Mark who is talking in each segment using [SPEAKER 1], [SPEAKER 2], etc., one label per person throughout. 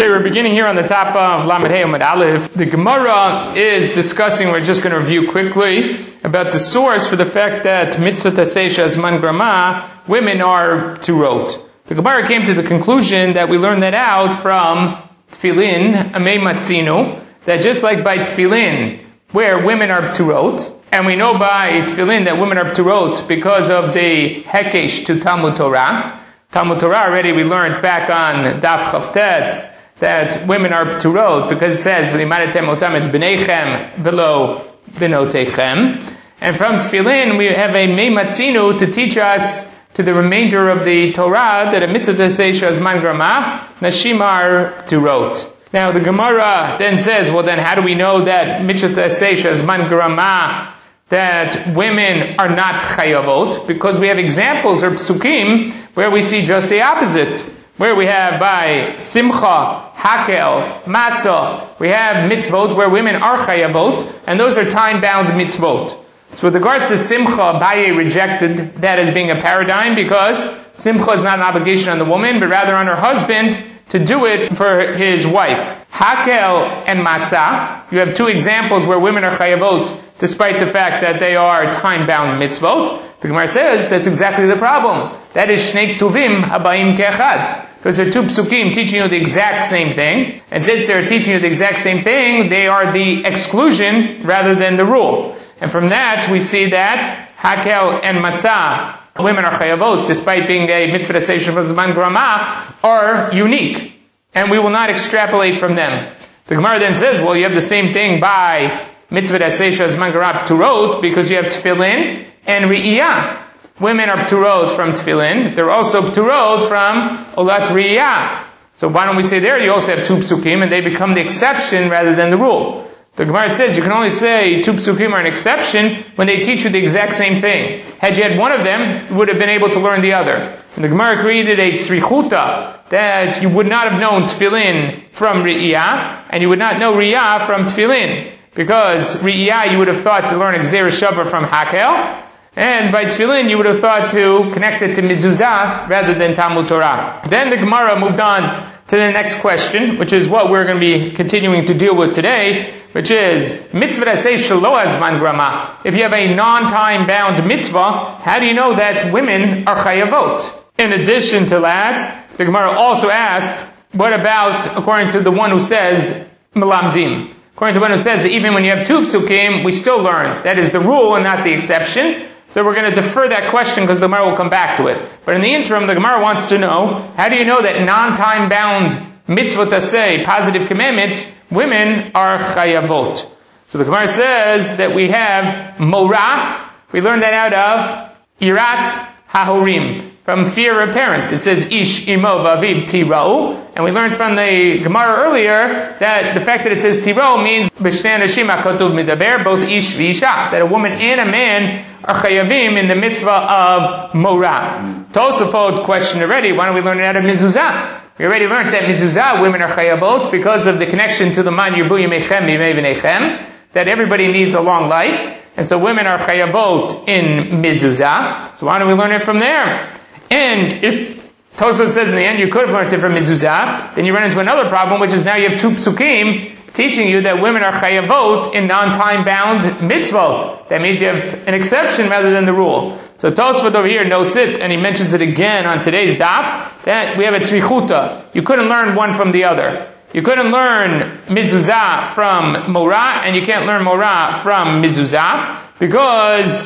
[SPEAKER 1] Okay, we're beginning here on the top of Lamed Hey Amud Aleph. The Gemara is discussing, we're just going to review quickly, about the source for the fact that Mitzvot Aseh Zman Grama, women are Turot. The Gemara came to the conclusion that we learned that out from Tfilin, Amei Matzinu, that just like by Tfilin, where women are Turot, and we know by Tfilin that women are Turot because of the Hekesh to Talmud Torah. Talmud Torah already we learned back on Daf Chavtet that women are Turot because it says V'limadatem otam et b'neichem v'lo b'notechem. And from Tfilin we have a Mei Matzinu to teach us to the remainder of the Torah that a mitzvah taseh shazman grama nashim are Turot. Now the Gemara then says, well then how do we know that mitzvah taseh shazman grama that women are not chayavot? Because we have examples or psukim where we see just the opposite. Where we have by simcha, hakel, matzah, we have mitzvot where women are chayavot, and those are time-bound mitzvot. So with regards to simcha, Abaye rejected that as being a paradigm because simcha is not an obligation on the woman, but rather on her husband to do it for his wife. Hakel and matzah, you have two examples where women are chayavot despite the fact that they are time-bound mitzvot. The Gemara says that's exactly the problem. That is shnei ktuvim habayim ke'echad. Because there are two psukim teaching you the exact same thing. And since they're teaching you the exact same thing, they are the exclusion rather than the rule. And from that, we see that hakel and matzah, women are chayavot, despite being a mitzvah aseh of zman grama, are unique. And we will not extrapolate from them. The Gemara then says, well, you have the same thing by mitzvah aseh zman grama pturot, because you have tefillin and re'iyah. Women are pturot from tefillin. They're also pturot from olat re'iyah. So why don't we say there you also have two psukim and they become the exception rather than the rule. The Gemara says you can only say two psukim are an exception when they teach you the exact same thing. Had you had one of them, you would have been able to learn the other. And the Gemara created a tzrichuta that you would not have known tefillin from re'iyah and you would not know re'iyah from tefillin. Because re'iyah you would have thought to learn Gzeira Shava from hakel. And by tefillin, you would have thought to connect it to mezuzah rather than Talmud Torah. Then the Gemara moved on to the next question, which is what we're going to be continuing to deal with today, which is mitzvah aseh shelo hazman grama. If you have a non-time bound mitzvah, how do you know that women are chayavot? In addition to that, the Gemara also asked, what about according to the one who says melamdim? According to the one who says that even when you have two psukim, we still learn. That is the rule and not the exception. So we're going to defer that question because the Gemara will come back to it. But in the interim, the Gemara wants to know, how do you know that non-time bound mitzvot aseh, positive commandments, women are chayavot? So the Gemara says that we have morah. We learned that out of irat hahorim, from fear of parents. It says ish imo vaviv tirau. And we learned from the Gemara earlier that the fact that it says tirau means b'shnei anashim hakatuv midaber, both ish v'isha, that a woman and a man are chayavim in the mitzvah of morah. Tosafot questioned already, why don't we learn it out of mezuzah? We already learned that mezuzah, women are chayavot because of the connection to the man yirbu yimechem b'yimei v'nechem, that everybody needs a long life, and so women are chayavot in mezuzah. So why don't we learn it from there? And if Tosafot says in the end you could have learned it from mezuzah, then you run into another problem, which is now you have two psukim teaching you that women are chayavot in non-time bound mitzvot. That means you have an exception rather than the rule. So Tosafot over here notes it, and he mentions it again on today's daf, that we have a tzrichuta. You couldn't learn one from the other. You couldn't learn mezuzah from morah, and you can't learn morah from mezuzah, because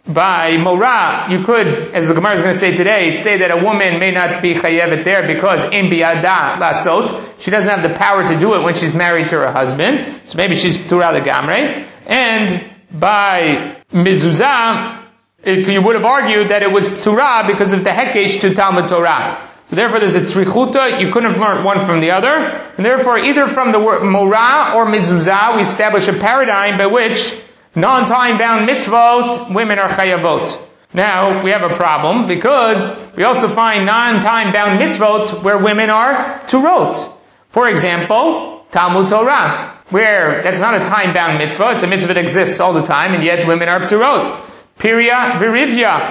[SPEAKER 1] by morah, you could, as the Gemara is going to say today, say that a woman may not be chayevet there because in biyada lasot, she doesn't have the power to do it when she's married to her husband, so maybe she's ptura legamre. And by mezuzah, you would have argued that it was ptura because of the hekesh to Talmud Torah. So therefore there's a tzrichuta, you couldn't have learned one from the other, and therefore either from the word morah or mezuzah, we establish a paradigm by which non-time bound mitzvot, women are chayavot. Now, we have a problem because we also find non-time bound mitzvot where women are turot. For example, Talmud Torah, where that's not a time bound mitzvah, it's a mitzvah that exists all the time, and yet women are turot. Pirya virivya,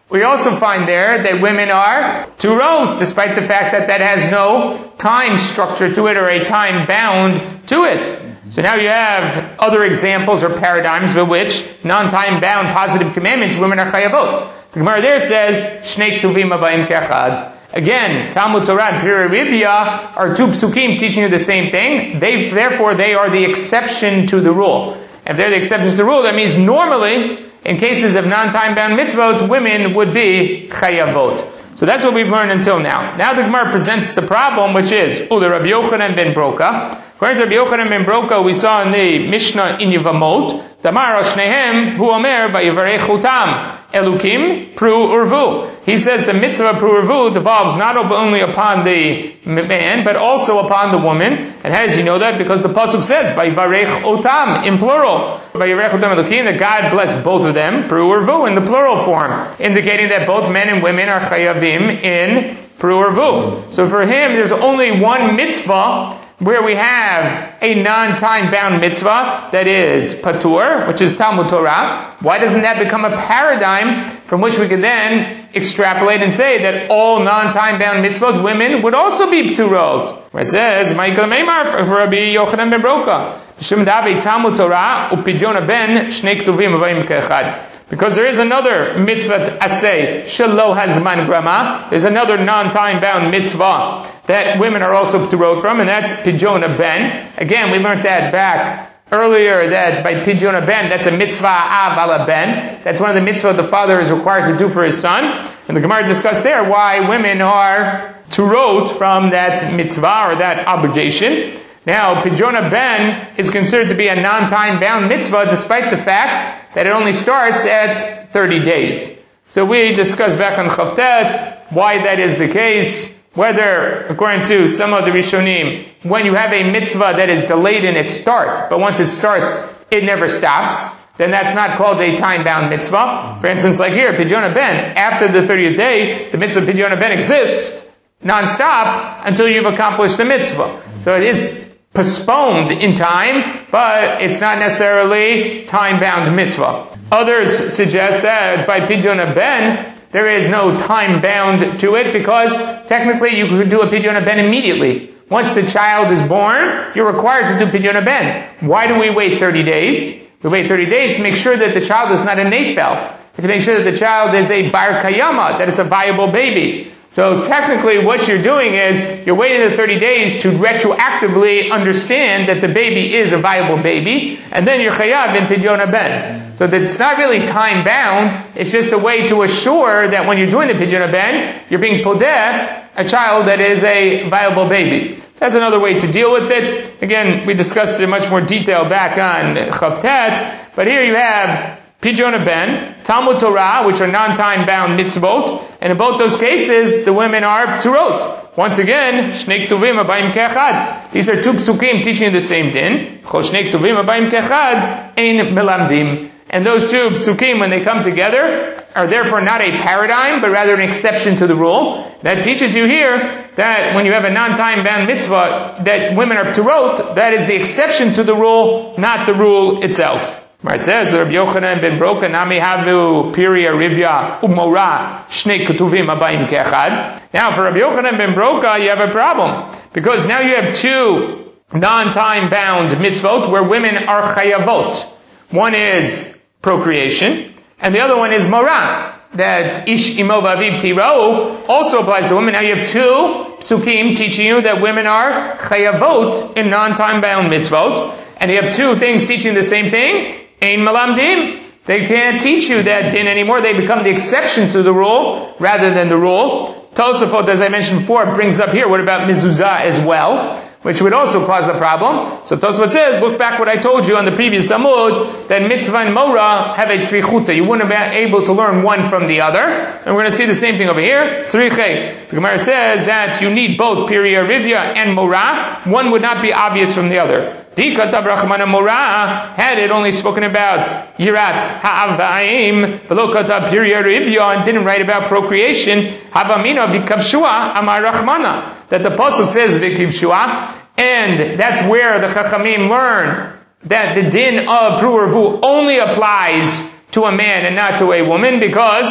[SPEAKER 1] We also find there that women are turot, despite the fact that that has no time structure to it or a time bound to it. So now you have other examples or paradigms by which non-time bound positive commandments, women are chayavot. The Gemara there says, Shnei Ktuvim Abayim Kechad. Again, Talmud Torah and Piri Rivya are two psukim teaching you the same thing. Therefore, they are the exception to the rule. If they're the exception to the rule, that means normally, in cases of non-time bound mitzvot, women would be chayavot. So that's what we've learned until now. Now the Gemara presents the problem, which is Ule Rabbi Yochanan ben Broka. According to Rabbi Yochanan ben Broka, we saw in the Mishnah in Yevamot, Damar Shnehem Hu Omer Vayivarechutam Elukim Pru Urvu. He says the mitzvah Pru Urvu devolves not only upon the man, but also upon the woman. And how does he know that? Because the pasuk says Vayivarech Otam in plural. Vayivarech Otam Elukim, that God blessed both of them, Pru Urvu, in the plural form, indicating that both men and women are chayavim in Pru Urvu. So for him, there's only one mitzvah where we have a non-time bound mitzvah that is patur, which is Talmud Torah. Why doesn't that become a paradigm from which we could then extrapolate and say that all non-time bound mitzvot, women would also be paturot? Where it says, Michael Meimar for Rabbi Yochanan ben Broka, Shum Davi Talmud Torah upidyon ben shnei ktuvim avayim kechad. Because there is another mitzvah asay, shelo hazman grama. There's another non-time bound mitzvah that women are also p'turot from, and that's pidyon ben. Again, we learned that back earlier, that by pidyon ben, that's a mitzvah av ala ben. That's one of the mitzvah the father is required to do for his son. And the Gemara discussed there why women are p'turot from that mitzvah or that obligation. Now, pidyon ben is considered to be a non-time bound mitzvah, despite the fact that it only starts at 30 days. So we discussed back on Chavtet why that is the case, whether, according to some of the Rishonim, when you have a mitzvah that is delayed in its start, but once it starts, it never stops, then that's not called a time-bound mitzvah. For instance, like here, pidyon ben, after the 30th day, the mitzvah pidyon ben exists non-stop until you've accomplished the mitzvah. So it is postponed in time, but it's not necessarily time-bound mitzvah. Others suggest that by pidyon ben, there is no time bound to it, because technically you could do a pidyon ben immediately. Once the child is born, you're required to do pidyon ben. Why do we wait 30 days? We wait 30 days to make sure that the child is not a nefel, to make sure that the child is a bar kayama, that it's a viable baby. So technically what you're doing is, you're waiting the 30 days to retroactively understand that the baby is a viable baby, and then you're chayav in pidyon ben. So that it's not really time bound, it's just a way to assure that when you're doing the pidyon ben, you're being podeh, a child that is a viable baby. So that's another way to deal with it. Again, we discussed it in much more detail back on Chavtet, but here you have pidyon ben, Talmud Torah, which are non-time bound mitzvot, and in both those cases, the women are p'turot. Once again, shnei ktuvim abayim kechad. These are two psukim teaching you the same din. Chol shnei ktuvim abayim kechad, ein melamdim. And those two psukim, when they come together, are therefore not a paradigm, but rather an exception to the rule. That teaches you here that when you have a non-time bound mitzvah, that women are p'turot, that is the exception to the rule, not the rule itself. It says, Rabbi Yochanan ben Broka, Nami Havu, Piria, Rivya, Umora, Shnei Ketuvim, Abayim Kechad. Now, for Rabbi Yochanan ben Broka, you have a problem. Because now you have two non-time bound mitzvot where women are chayavot. One is procreation, and the other one is morah. That ish imo v'aviv tiro also applies to women. Now you have two psukim teaching you that women are chayavot in non-time bound mitzvot. And you have two things teaching the same thing. Ein melamdim. They can't teach you that din anymore. They become the exception to the rule rather than the rule. Tosafot, as I mentioned before, brings up here, what about mezuzah as well? Which would also cause a problem. So Tosafot says, look back what I told you on the previous Amud, that mitzvah and mora have a tzrichuta. You wouldn't have been able to learn one from the other. And we're going to see the same thing over here. Tzriche. The Gemara says that you need both Piria Rivya and mora. One would not be obvious from the other. Dika Tabrachmana Mora, had it only spoken about Yirat Ha'avayim, V'lo Katab Piria Rivya, and didn't write about procreation, Havamina V'kavshua Amar Rachmana, that the Pasuk says V'kavshua, and that's where the Chachamim learn that the din of Pru Urvu only applies to a man and not to a woman, because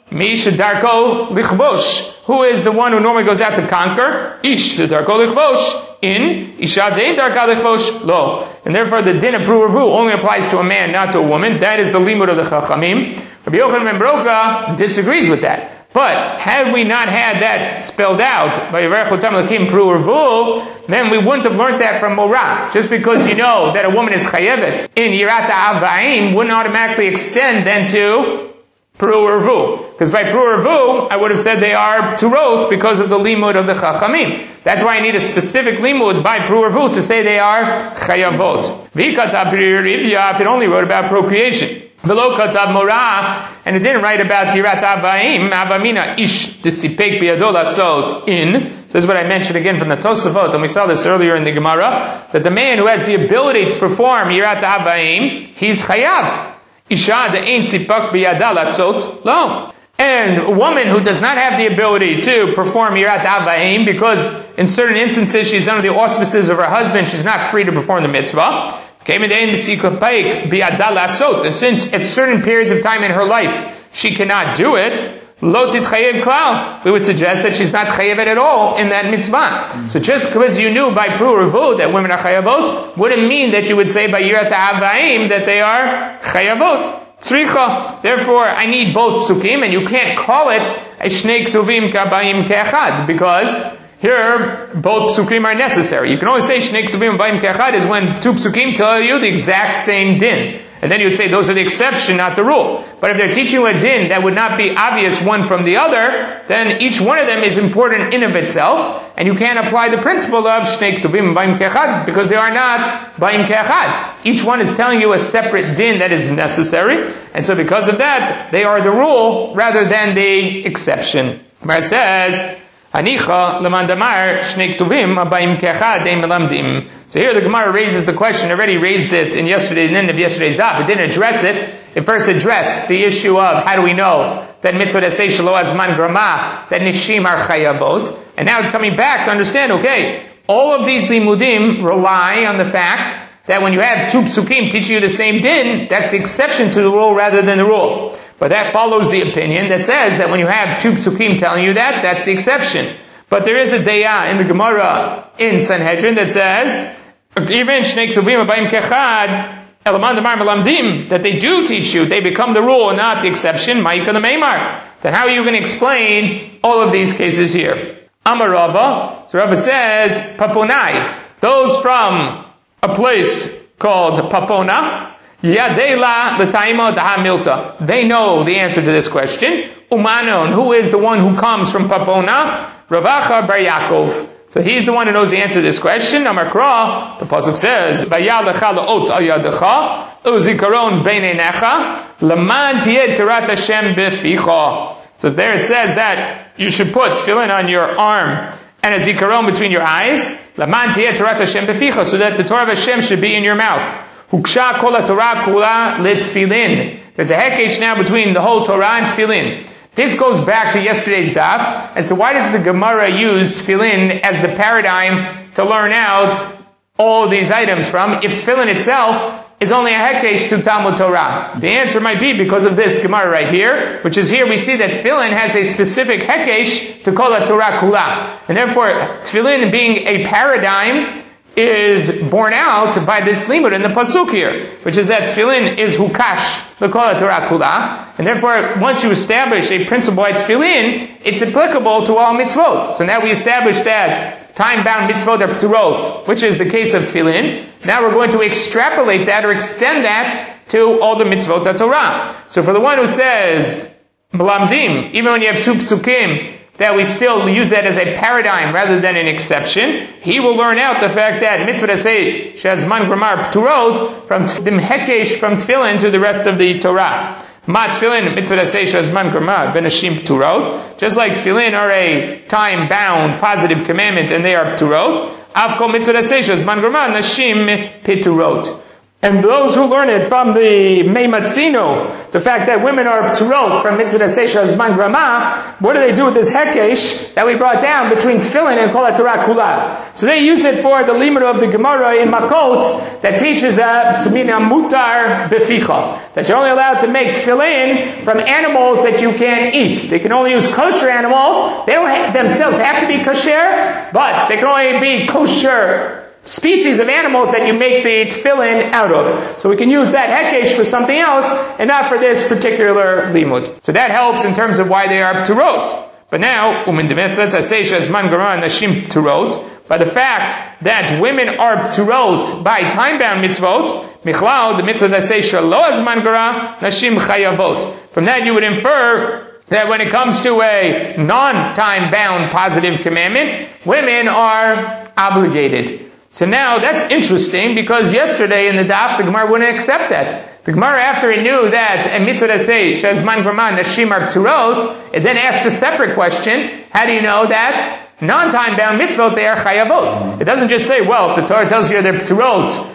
[SPEAKER 1] Mish darko lichvosh. Who is the one who normally goes out to conquer? Ish darko lichvosh. In Isha dein darka lichvosh lo. And therefore the din of pru'urvu only applies to a man, not to a woman. That is the limud of the Chachamim. Rabbi Yochanan ben Broka disagrees with that. But had we not had that spelled out by Yerechotam Lakim pru'urvu, then we wouldn't have learned that from Morah. Just because you know that a woman is chayevet in Yirat Avayim wouldn't automatically extend then to pru'urvu. Because by pru'urvu, I would have said they are turot because of the limud of the Chachamim. That's why I need a specific limud by pru'urvu to say they are chayavot. V'ikatab if it only wrote about procreation. V'lo katab morah, and it didn't write about yirat avayim, avamina ish disipek biyado lasot in. So this is what I mentioned again from the Tosafot, and we saw this earlier in the Gemara, that the man who has the ability to perform yirat avayim, he's chayav. Isha de'ein sipak biyada lasot lo. And a woman who does not have the ability to perform yirat avayim, because in certain instances she's under the auspices of her husband, she's not free to perform the mitzvah. And since at certain periods of time in her life she cannot do it, lo titchayev klal, we would suggest that she's not chayevet at all in that mitzvah. So just because you knew by pru'urvu that women are chayavot, wouldn't mean that you would say by yirat avayim that they are chayavot. Tzricha. Therefore, I need both psukim, and you can't call it a shnei ktuvim kabayim ke'echad, because here, both psukim are necessary. You can only say shnei ktuvim kabayim ke'echad is when two psukim tell you the exact same din. And then you would say those are the exception, not the rule. But if they're teaching you a din that would not be obvious one from the other, then each one of them is important in of itself, and you can't apply the principle of shnei ktuvim kabayim ke'echad, because they are not bayim ke'echad. Each one is telling you a separate din that is necessary, and so because of that, they are the rule rather than the exception. Where it says, Anicha lemandamar shnei ktuvim abayim ke'echad ein melamdim. So here the Gemara raises the question, already raised it in yesterday's end of yesterday's daf. It didn't address it. It first addressed the issue of how do we know that mitzvah asay shelo azman grama, that nishim are chayavot. And now it's coming back to understand, okay, all of these limudim rely on the fact that when you have two psukim teaching you the same din, that's the exception to the rule rather than the rule. But that follows the opinion that says that when you have two psukim telling you that, that's the exception. But there is a daya in the Gemara in Sanhedrin that says, even shnei ktuvim abayim ke'echad, elamandamar melamdim, that they do teach you, they become the rule, not the exception, ma'ika the meimar. Then how are you going to explain all of these cases here? Amar Rava, so Rava says, paponai, those from a place called Papona, Yadela l'taima daha milta. They know the answer to this question. Umanon, who is the one who comes from Papona? Ravacha bar Yaakov. So he's the one who knows the answer to this question. Amar Kra, the pasuk says, Vayalecha la'ot al yadecha, uzikaron beinenecha, laman tiyeh terat Hashem beficha. So there it says that you should put tefillin on your arm and a zikaron between your eyes, laman tiyeh terat Hashem beficha, so that the Torah of Hashem should be in your mouth. Huksha kol Torah kula litfilin. There's a hekesh now between the whole Torah and tefillin. This goes back to yesterday's daf. And so why does the Gemara use tefillin as the paradigm to learn out all of these items from, if tefillin itself is only a hekesh to Talmud Torah? The answer might be because of this Gemara right here, which is here we see that tefillin has a specific hekesh to call a Torah kula. And therefore, tefillin being a paradigm is borne out by this limud in the pasuk here, which is that tefillin is hukash l'kol Torah kula, and therefore once you establish a principle by tefillin, it's applicable to all mitzvot. So now we established that time-bound mitzvot are p'turot, which is the case of tefillin. Now we're going to extrapolate that or extend that to all the mitzvot of Torah. So for the one who says melamdim, even when you have two psukim, that we still use that as a paradigm rather than an exception, he will learn out the fact that mitzvah asay shazman gramar p'turot from the hekesh from tefillin to the rest of the Torah. Ma tefillin mitzvah asay shazman gramar v'nashim p'turot. Just like tefillin are a time-bound positive commandment and they are p'turot, av kol mitzvah asay shazman gramar nashim p'turot. And those who learn it from the Meimatzino, the fact that women are pturot from Mitzvah Seisha Zman Grama, what do they do with this hekesh that we brought down between Tefillin and Kol HaTorah Kula? So they use it for the limud of the Gemara in Makot that teaches Samina Mutar Beficha, that you're only allowed to make Tefillin from animals that you can eat. They can only use kosher animals. They don't themselves have to be kosher, but they can only be kosher species of animals that you make the tefillin out of. So we can use that hekesh for something else, and not for this particular limud. So that helps in terms of why they are pturot. But now, by the fact that women are pturot by time-bound mitzvot, the mitzvah lo azman gara, nashim chayavot. From that you would infer that when it comes to a non-time-bound positive commandment, women are obligated. So now that's interesting, because yesterday in the daf the Gemara wouldn't accept that. The Gemara, after it knew that a mitzvah say shazman grama nashim are pturot, it then asked a separate question: how do you know that non-time bound mitzvot they are chayavot? It doesn't just say, well, if the Torah tells you they're pturot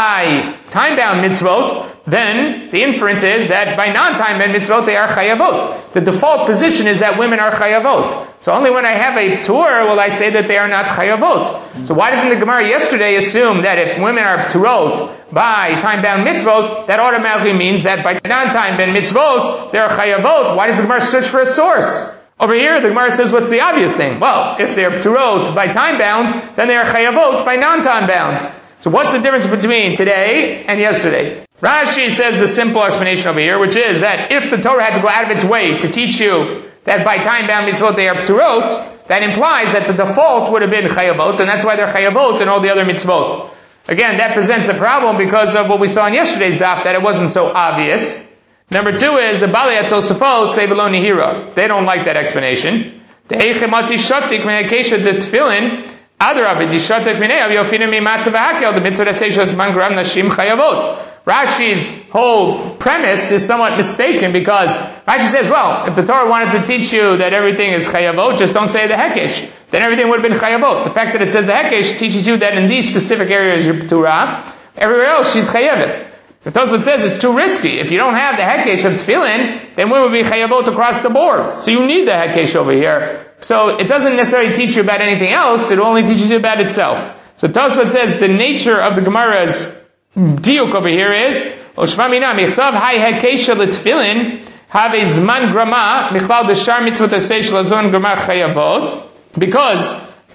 [SPEAKER 1] by time bound mitzvot, then the inference is that by non-time bound mitzvot they are chayavot. The default position is that women are chayavot. So only when I have a Torah will I say that they are not chayavot. So why doesn't the Gemara yesterday assume that if women are pturot by time-bound mitzvot, that automatically means that by non-time-bound mitzvot, they are chayavot? Why does the Gemara search for a source? Over here, the Gemara says, what's the obvious thing? Well, if they're pturot by time-bound, then they are chayavot by non-time-bound. So what's the difference between today and yesterday? Rashi says the simple explanation over here, which is that if the Torah had to go out of its way to teach you that by time-bound mitzvot they are pturot, that implies that the default would have been chayavot, and that's why they're chayavot and all the other mitzvot. Again, that presents a problem because of what we saw in yesterday's daf, that it wasn't so obvious. Number two is the Balei HaTosafot say v'lo nihira. They don't like that explanation. The Eichematzi Shotik Menekesha the Tefillin Adarab the Shotik Menei Yofina Mimatzav Hakel the Mitzvah Seishos Mangram Nashim Chayavot. Rashi's whole premise is somewhat mistaken, because Rashi says, well, if the Torah wanted to teach you that everything is chayavot, just don't say the hekesh. Then everything would have been chayavot. The fact that it says the hekesh teaches you that in these specific areas you're p'turah, everywhere else she's chayavet. The Tosfot says it's too risky. If you don't have the hekesh of tefillin, then we would be chayavot across the board. So you need the hekesh over here. So it doesn't necessarily teach you about anything else, it only teaches you about itself. So Tosfot says the nature of the Gemara's diuk over here is Oshma mina michtav hay hekesha letfilin have a zman grama michlal deshar mitzvot aseish lazon grama chayavot, because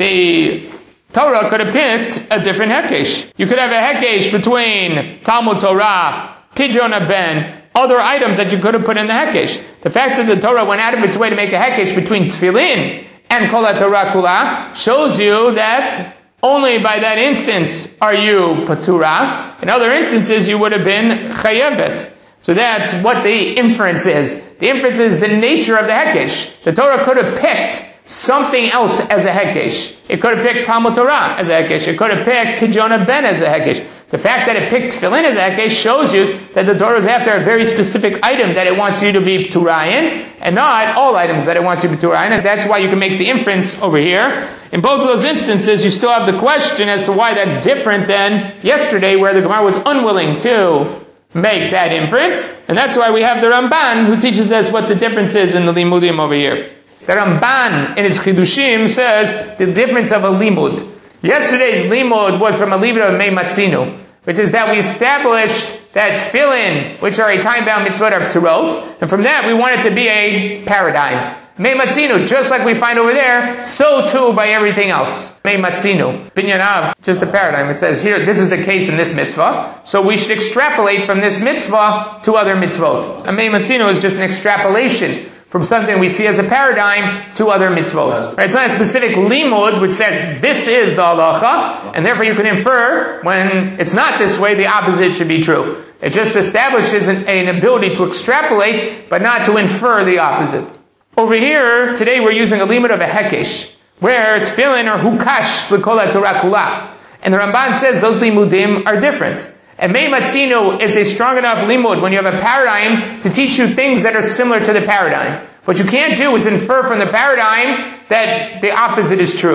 [SPEAKER 1] the Torah could have picked a different hekesh. You could have a hekesh between Talmud Torah, Pidyon Ben, other items that you could have put in the hekesh. The fact that the Torah went out of its way to make a hekesh between tefillin and Kol HaTorah Kula shows you that only by that instance are you patura. In other instances, you would have been chayevet. So that's what the inference is. The inference is the nature of the hekesh. The Torah could have picked something else as a hekesh. It could have picked Talmud Torah as a hekesh. It could have picked Pidyon Ben as a hekesh. The fact that it picked tefillin as a hekesh shows you that the Torah is after a very specific item that it wants you to be p'turah in, and not all items that it wants you to be p'turah in. And that's why you can make the inference over here. In both of those instances, you still have the question as to why that's different than yesterday, where the Gemara was unwilling to make that inference. And that's why we have the Ramban, who teaches us what the difference is in the limudim over here. The Ramban, in his Chidushim, says the difference of a limud. Yesterday's limud was from a limud of Meimatzinu, which is that we established that tefillin, which are a time-bound mitzvot, are p'turot, and from that we want it to be a paradigm. Meimatzinu, just like we find over there, so too by everything else. Meimatzinu. Binyanav, just a paradigm. It says here, this is the case in this mitzvah, so we should extrapolate from this mitzvah to other mitzvot. A Meimatzinu is just an extrapolation from something we see as a paradigm to other mitzvot. Right? It's not a specific limud which says this is the halacha, and therefore you can infer when it's not this way, the opposite should be true. It just establishes an ability to extrapolate, but not to infer the opposite. Over here, today we're using a limud of a hekesh, where it's tefillin or hukash l'kol HaTorah kula. And the Ramban says those limudim are different. And Meimatzinu is a strong enough limud when you have a paradigm to teach you things that are similar to the paradigm. What you can't do is infer from the paradigm that the opposite is true.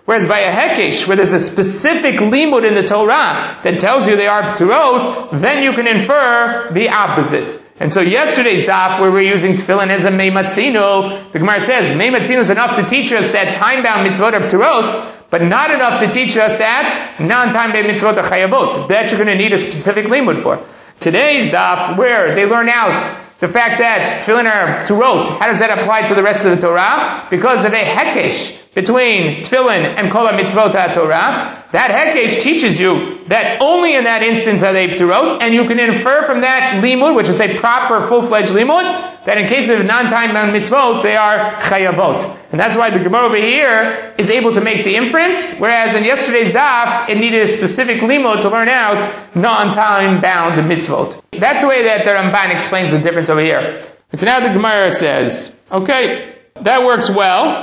[SPEAKER 1] Whereas by a hekesh, where there's a specific limud in the Torah that tells you they are p'turot, then you can infer the opposite. And so yesterday's daf, where we're using tefillin as a meimatzino, the Gemara says meimatzino is enough to teach us that time-bound mitzvot are p'turot, but not enough to teach us that non-time-bound mitzvot are chayavot. That you're going to need a specific limud for. Today's daf, where they learn out the fact that tefillin are p'turot, how does that apply to the rest of the Torah? Because of a hekesh between tefillin and kol mitzvot HaTorah, that hekesh teaches you that only in that instance are they p'turot, and you can infer from that limud, which is a proper full-fledged limud, that in case of non-time-bound mitzvot, they are chayavot. And that's why the Gemara over here is able to make the inference, whereas in yesterday's daf, it needed a specific limud to learn out non-time-bound mitzvot. That's the way that the Ramban explains the difference over here. So now the Gemara says, okay, that works well.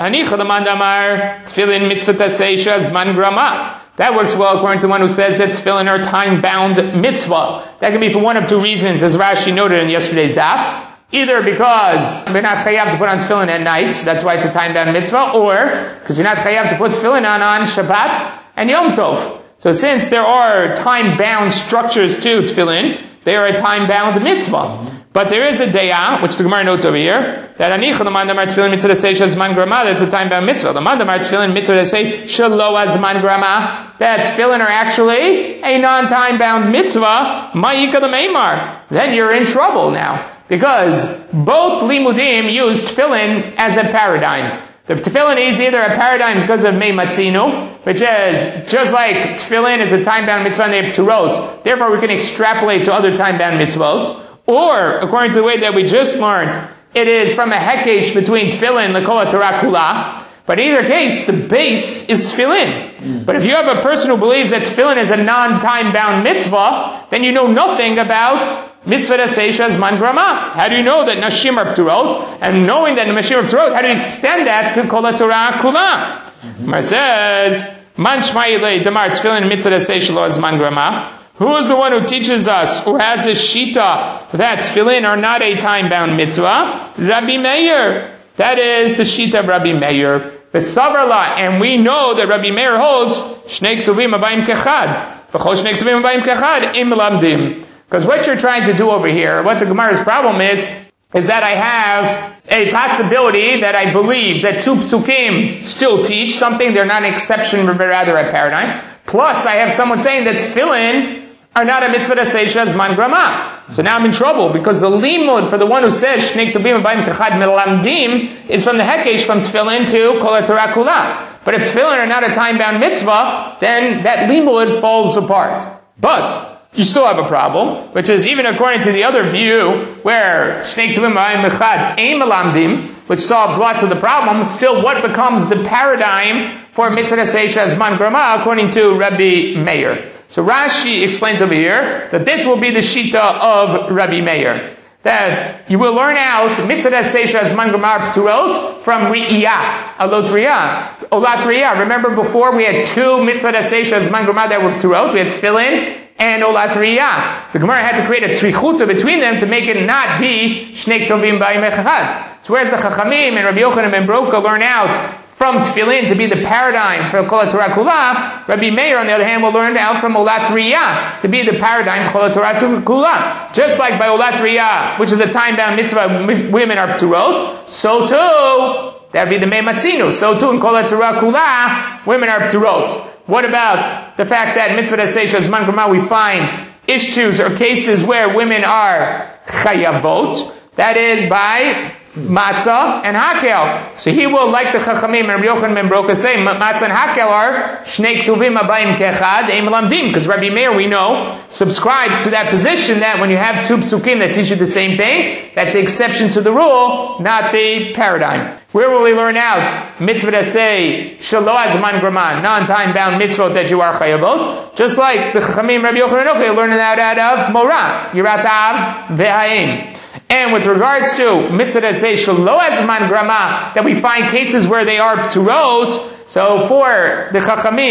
[SPEAKER 1] That works well according to one who says that tefillin are time-bound mitzvah. That can be for one of two reasons, as Rashi noted in yesterday's daf. Either because we're not chayav to put on tefillin at night, that's why it's a time-bound mitzvah, or because you're not chayav to put tefillin on Shabbat and Yom Tov. So since there are time-bound structures to tefillin, they are a time-bound mitzvah. But there is a daya, which the Gemara notes over here, that anicha l'mandamar tefillin mitzvah say shazman grama, that's a time-bound mitzvah. L'mandamar tefillin mitzvah say shalo azman grama, that tefillin are actually a non-time-bound mitzvah, ma'ika l'meimar. Then you're in trouble now. Because both limudim use tefillin as a paradigm. The tefillin is either a paradigm because of meimatzinu, which is just like tefillin is a time-bound mitzvah and they have p'turot, therefore we can extrapolate to other time-bound mitzvot. Or, according to the way that we just learned, it is from a hekesh between tefillin and kol Torah kula. But in either case, the base is tefillin. But if you have a person who believes that tefillin is a non-time-bound mitzvah, then you know nothing about mitzvah seisha zman grama. How do you know that nashim are p'turot? And knowing that nashim are p'turot, how do you extend that to kol Torah kula? It says, man shma'ilei damar tefillin mitzvah seisha lo zman grama. Who is the one who teaches us, who has this shita that tefillin are not a time-bound mitzvah? Rabbi Meir. That is the shita of Rabbi Meir. The Savarla, and we know that Rabbi Meir holds shnei ktuvim abayim kechad. V'chol shnei ktuvim abayim kechad im lamdim. Because what you're trying to do over here, what the Gemara's problem is that I have a possibility that I believe that two psukim still teach something. They're not an exception, but rather a paradigm. Plus, I have someone saying that tefillin are not a mitzvah seisha zman grama. So now I'm in trouble, because the limud for the one who says shnei ktuvim abayim kechad melamdim is from the hekesh from tefillin to kol Torah kula. But if tefillin are not a time-bound mitzvah, then that limud falls apart. But you still have a problem, which is even according to the other view, where shnei ktuvim abayim kechad ein melamdim, which solves lots of the problems, still what becomes the paradigm for mitzvah seisha zman grama according to Rabbi Meir? So Rashi explains over here that this will be the shita of Rabbi Meir. That you will learn out mitzvah seisha zman grama p'turot from ri'iyah, alot ri'iyah, olat ri'iyah. Remember before we had two mitzvah seisha zman grama that were p'turot. We had tefillin and olat ri'iyah. The Gemara had to create a tzrichuta between them to make it not be shnei ktuvim b'ayim echad. So whereas the Chachamim and Rabbi Yochanan ben Broka learn out from tefillin to be the paradigm for kol Torah kula, Rabbi Meir, on the other hand, will learn out from olat riyah to be the paradigm for kol Torah kula. Just like by olat riyah, which is a time-bound mitzvah, women are p'turot, so too, that would be the meimatzinu. So too, in kol Torah kula, women are p'turot. What about the fact that mitzvah seisha zman grama we find ishtus or cases where women are chayavot? That is by matzah and hakel. So he will, like the Chachamim and Rabbi Yochanan ben Broka say, matzah and hakel are shnei ktuvim abayim kechad ein melamdim. Because Rabbi Meir, we know, subscribes to that position that when you have two psukim that teach you the same thing, that's the exception to the rule, not the paradigm. Where will we learn out mitzvah that say shelo azman grama, non-time bound mitzvot that you are chayavot? Just like the Chachamim Rabbi Yochanan ben Broka learn that out of Morah, Yirat Av ve'haim. And with regards to mitzvah that say shelo azman grama, that we find cases where they are p'turot. So for the Chachamim,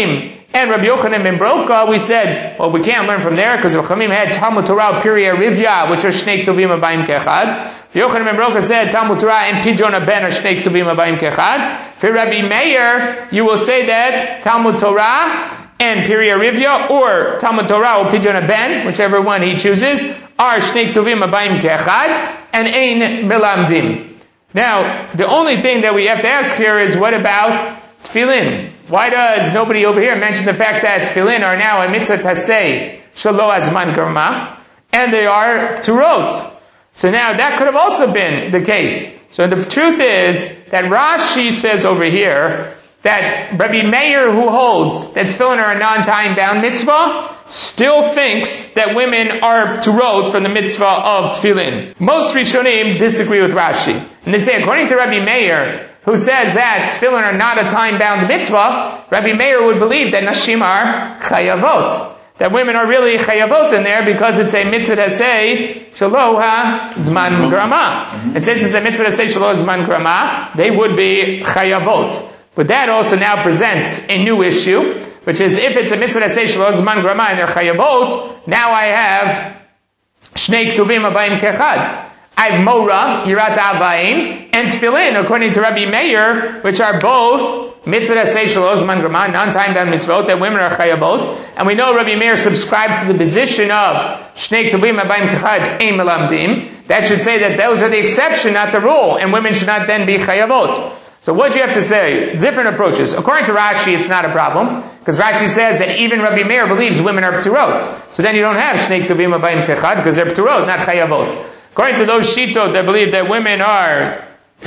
[SPEAKER 1] And Rabbi Yochanan ben Broka, we said, well, we can't learn from there because Chachamim had Talmud Torah, Pirya Rivya, which are Shnei Ktuvim Abayim Kechad. Rabbi Yochanan ben Broka said Talmud Torah and Pidyon Ben are Shnei Ktuvim Abayim Kechad. For Rabbi Meir, you will say that Talmud Torah and Pirya Rivya, or Talmud Torah or Pidyon Ben, whichever one he chooses, are Shnei Ktuvim Abayim Kechad, and Ein Melamdim. Now, the only thing that we have to ask here is, what about Tefillin? Why does nobody over here mention the fact that Tefillin are now a mitzvah tasei shelo azman grama, and they are turot? So now that could have also been the case. So the truth is that Rashi says over here that Rabbi Meir, who holds that Tefillin are a non-time bound mitzvah, still thinks that women are turot from the mitzvah of Tefillin. Most Rishonim disagree with Rashi, and they say, according to Rabbi Meir, who says that tefillin are not a time-bound mitzvah, Rabbi Meir would believe that nashim are chayavot, that women are really chayavot in there because it's a mitzvah to say shelo ha-zman grama. And since it's a mitzvah to say shelo ha-zman grama, they would be chayavot. But that also now presents a new issue, which is if it's a mitzvah to say shelo ha-zman grama and they're chayavot, now I have shnei ktuvim abayim kechad. I have Mora, Yirat Abayim, and Tefillin, according to Rabbi Meir, which are both mitzvah say shelo zman grama, non-time bound mitzvot, that women are chayavot. And we know Rabbi Meir subscribes to the position of Shnei Ktuvim Abayim Kechad Ein Melamdim. That should say that those are the exception, not the rule, and women should not then be chayavot. So what do you have to say? Different approaches. According to Rashi, it's not a problem, because Rashi says that even Rabbi Meir believes women are p'turot. So then you don't have Shnei Ktuvim Abayim Kechad, because they're p'turot, not chayavot. According to those shitot that believe that women are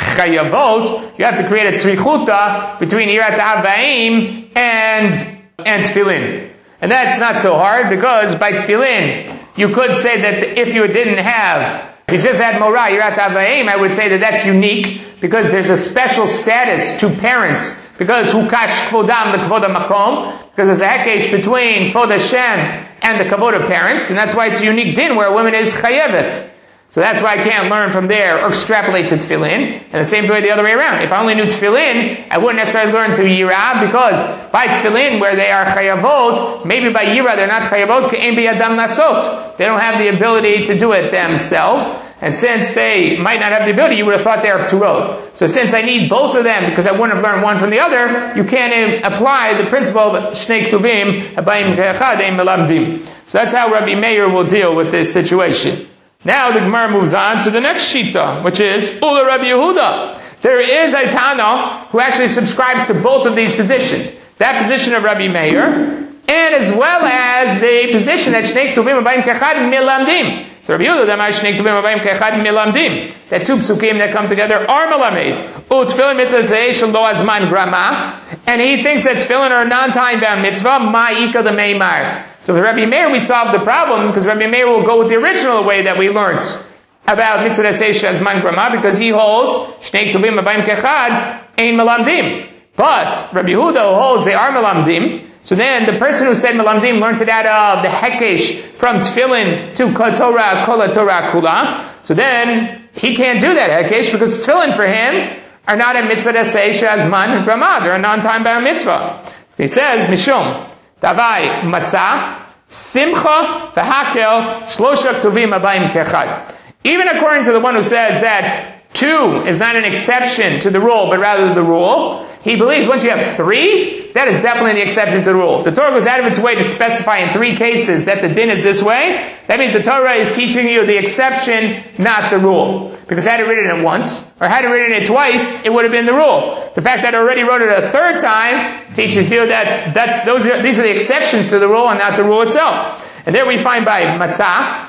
[SPEAKER 1] chayavot, you have to create a tzrichuta between Yirat Abayim and Tefillin. And that's not so hard, because by Tefillin, you could say that if you didn't have, if you just had Morah, Yirat Abayim, I would say that that's unique, because there's a special status to parents, because hukash kvodam the kvod makom, because there's a hekesh between kvod Hashem and the kavod of parents, and that's why it's a unique din where a woman is chayevet. So that's why I can't learn from there or extrapolate to Tefillin. And the same way the other way around. If I only knew Tefillin, I wouldn't necessarily learn to Yirah, because by Tefillin, where they are chayavot, maybe by Yirah they're not chayavot, ke'en biyadam lasot. They don't have the ability to do it themselves. And since they might not have the ability, you would have thought they are p'turot. So since I need both of them, because I wouldn't have learned one from the other, you can't apply the principle of Shnei Ktuvim Abayim Kechad Ein Melamdim. So that's how Rabbi Meir will deal with this situation. Now the Gemara moves on to the next shita, which is Ula Rabbi Yehuda. There is a Tana who actually subscribes to both of these positions. That position of Rabbi Meir, and as well as the position that Shnei Ktuvim Abayim Kechad Milamdim. So Rabbi Yehuda, Shnei Ktuvim Abayim Kechad Milamdim. That two psukim that come together are Melamed. Tefillin mitzvah zeh shelo azman grama. And he thinks that Tefillin are a non-time bound mitzvah, ma'ika the meimar. So with Rabbi Meir, we solve the problem, because Rabbi Meir will go with the original way that we learned about mitzvah seisha azman grama, because he holds Shnei Ktuvim Abayim Kechad Ein Melamdim. But Rabbi Yehuda holds they are Melamdim. So then the person who said Melamdim learned it out of the hekesh from Tefillin to Torah, Kol Torah Kula. So then he can't do that hekesh, because Tefillin for him are not a mitzvah seisha azman grama. They're a non-time bound mitzvah. He says Mishum Davai matzah, simcha, v'hakel, shlosha ktuvim abayim kechad. Even according to the one who says that 2 is not an exception to the rule, but rather the rule, he believes once you have 3, that is definitely the exception to the rule. If the Torah goes out of its way to specify in 3 cases that the din is this way, that means the Torah is teaching you the exception, not the rule. Because had it written it once, or had it written it twice, it would have been the rule. The fact that it already wrote it a 3rd time teaches you that these are the exceptions to the rule and not the rule itself. And there we find by matzah,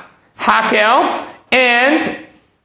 [SPEAKER 1] hakel, and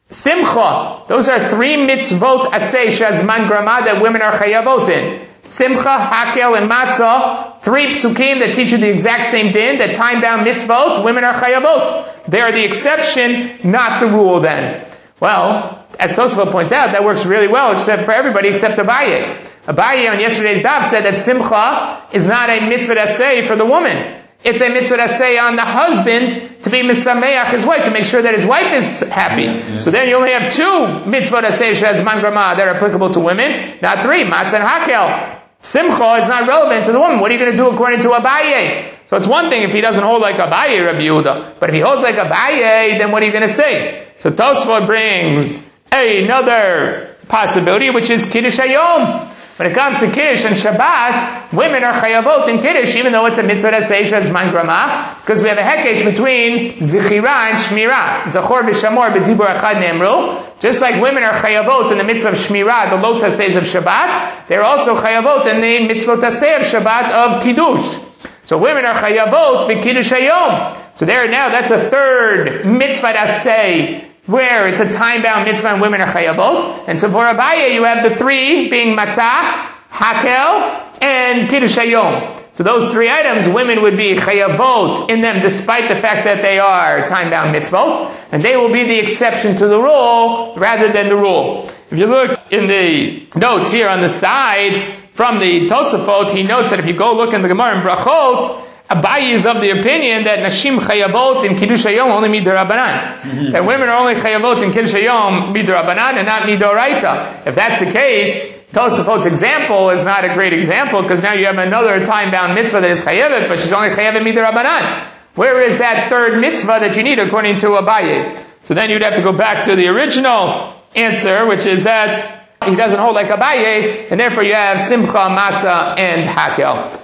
[SPEAKER 1] simcha. Those are 3 mitzvot aseh shazman grama that women are chayavot in. Simcha, hakel, and matzah, 3 psukim that teach you the exact same din, that time-bound mitzvot, women are chayavot. They are the exception, not the rule then. Well, as Tosafot points out, that works really well except for everybody except Abaye. Abaye on yesterday's daf said that simcha is not a mitzvah aseh for the woman. It's a mitzvah aseh on the husband to be misameach his wife, to make sure that his wife is happy. Yeah. So then you only have 2 mitzvot aseh shazman grama that are applicable to women, not 3, matzah and hakel. Simcha is not relevant to the woman. What are you going to do according to Abaye? So it's one thing if he doesn't hold like Abaye, Rabbi Yehuda. But if he holds like Abaye, then what are you going to say? So Tosfot brings another possibility, which is Kiddush Hayom. When it comes to Kiddush and Shabbat, women are chayavot in Kiddush, even though it's a mitzvah d'seisha zman grama, because we have a hekesh between Zechira and Shmira. Zachor v'shamor b'dibur echad ne'emru. Just like women are chayavot in the mitzvah of Shmira, the lo taseh of Shabbat, they're also chayavot in the mitzvah taseh of Shabbat of Kiddush. So women are chayavot b'Kiddush Hayom. So there now, that's a third mitzvah taseh, where it's a time-bound mitzvah and women are chayavot. And so for Abaye, you have the three being matzah, hakel, and kiddush hayom. So those three items, women would be chayavot in them despite the fact that they are time-bound mitzvot. And they will be the exception to the rule rather than the rule. If you look in the notes here on the side from the Tosafot, he notes that if you go look in the Gemara in Brachot, Abaye is of the opinion that Nashim Chayavot in Kiddush Hayom only Midarabanan. That women are only Chayavot in Kiddush Hayom Midarabanan and not Midoraita. If that's the case, Tosafot's example is not a great example because now you have another time-bound mitzvah that is Chayavet, but she's only Chayavet Midarabanan. Where is that third mitzvah that you need according to Abaye? So then you'd have to go back to the original answer, which is that he doesn't hold like Abaye, and therefore you have Simcha, Matzah, and Hakel.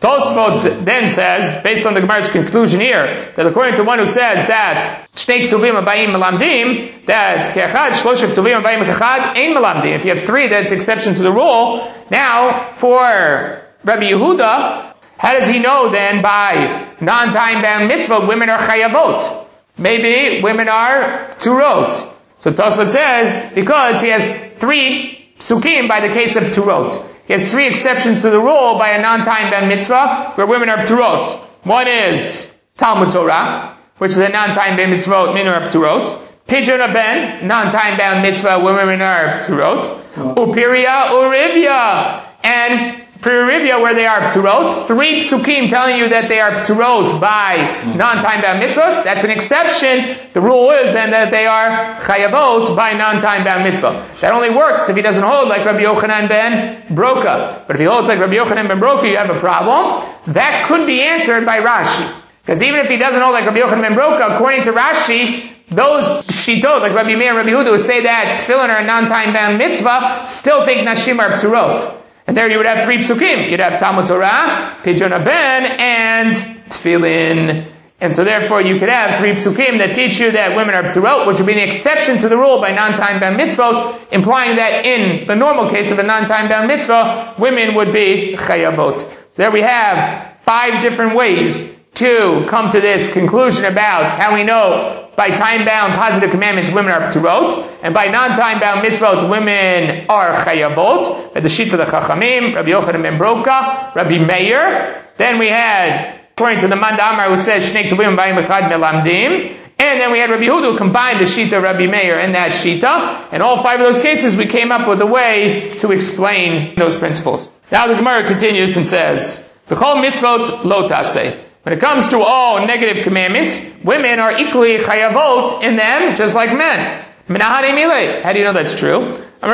[SPEAKER 1] Tosfot then says, based on the Gemara's conclusion here, that according to one who says that Shnei Ktuvim Abayim Melamdim, that Ke'echad Shlosh Ktuvim Abayim Ke'echad Ein Melamdim. If you have three, that's exception to the rule. Now, for Rabbi Yehuda, how does he know then by non-time-bound mitzvah, women are chayavot? Maybe women are turot. So Tosfot says, because he has three psukim by the case of turot. He has three exceptions to the rule by a non-time-bound mitzvah where women are p'turot. One is Talmud Torah, which is a non-time-bound mitzvah, women are p'turot. Pidyon Ben, non-time-bound mitzvah, women are p'turot. Upiria, Urivya, and Pririvya where they are p'turot. Three psukim telling you that they are p'turot by non-time-bound mitzvahs. That's an exception. The rule is then that they are chayavot by non-time-bound mitzvah. That only works if he doesn't hold like Rabbi Yochanan ben Broka. But if he holds like Rabbi Yochanan ben Broka, you have a problem. That could be answered by Rashi. Because even if he doesn't hold like Rabbi Yochanan ben Broka, according to Rashi, those shitot, like Rabbi Meir and Rabbi Yehuda, who say that tefillin are a non-time-bound mitzvah, still think nashim are p'turot. And there you would have three psukim. You'd have Talmud Torah, Pidyon Ben, and Tefillin. And so therefore you could have three psukim that teach you that women are p'turot, which would be an exception to the rule by non-time-bound mitzvot, implying that in the normal case of a non-time-bound mitzvah, women would be chayavot. So there we have 5 different ways to come to this conclusion about how we know by time-bound positive commandments women are p'turot, and by non-time-bound mitzvot women are chayavot. At the sheet of the Chachamim, Rabbi Yochanan ben Broka, Rabbi Meir. Then we had, according to the Manda Amar, who says Shnei Ktuvim Abayim Echad Melamdim. And then we had Rabbi Yehuda who combined the Shita of Rabbi Meir and that Shita. And all 5 of those cases we came up with a way to explain those principles. Now the Gemara continues and says, V'chol mitzvot lo taseh. When it comes to all negative commandments, women are equally chayavot in them, just like men. How do you know that's true? The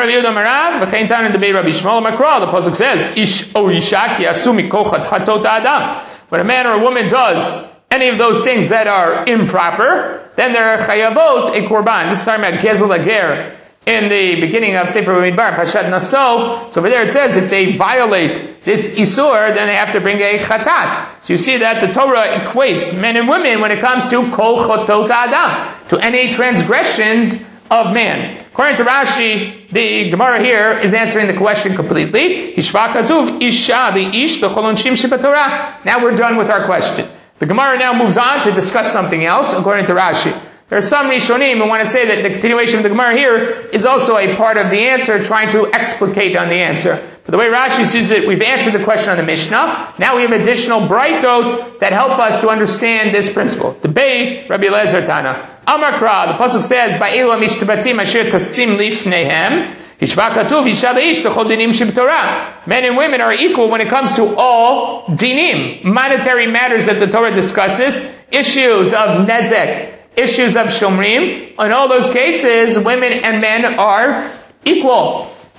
[SPEAKER 1] pasuk says, Ish o isha ki asu mikol chatot adam. When a man or a woman does any of those things that are improper, then they're chayavot a korban. This is talking about gezel ager in the beginning of Sefer Bamidbar, Pashat Naso. So over there it says if they violate this isur, then they have to bring a chatat. So you see that the Torah equates men and women when it comes to kol chotot adam, to any transgressions of man. According to Rashi, the Gemara here is answering the question completely. Hishva katuv isha the ish the cholonshim shebatorah. Now we're done with our question. The Gemara now moves on to discuss something else, according to Rashi. There are some Rishonim who want to say that the continuation of the Gemara here is also a part of the answer, trying to explicate on the answer. But the way Rashi sees it, we've answered the question on the Mishnah. Now we have additional brightot that help us to understand this principle. The Bei, Rabbi Eliezer Tana. Amakra, the pasuk says, Ba'elu amishtabatim asher tasim lifnehem. Men and women are equal when it comes to all dinim, monetary matters that the Torah discusses, issues of nezek, issues of shomrim. In all those cases, women and men are equal.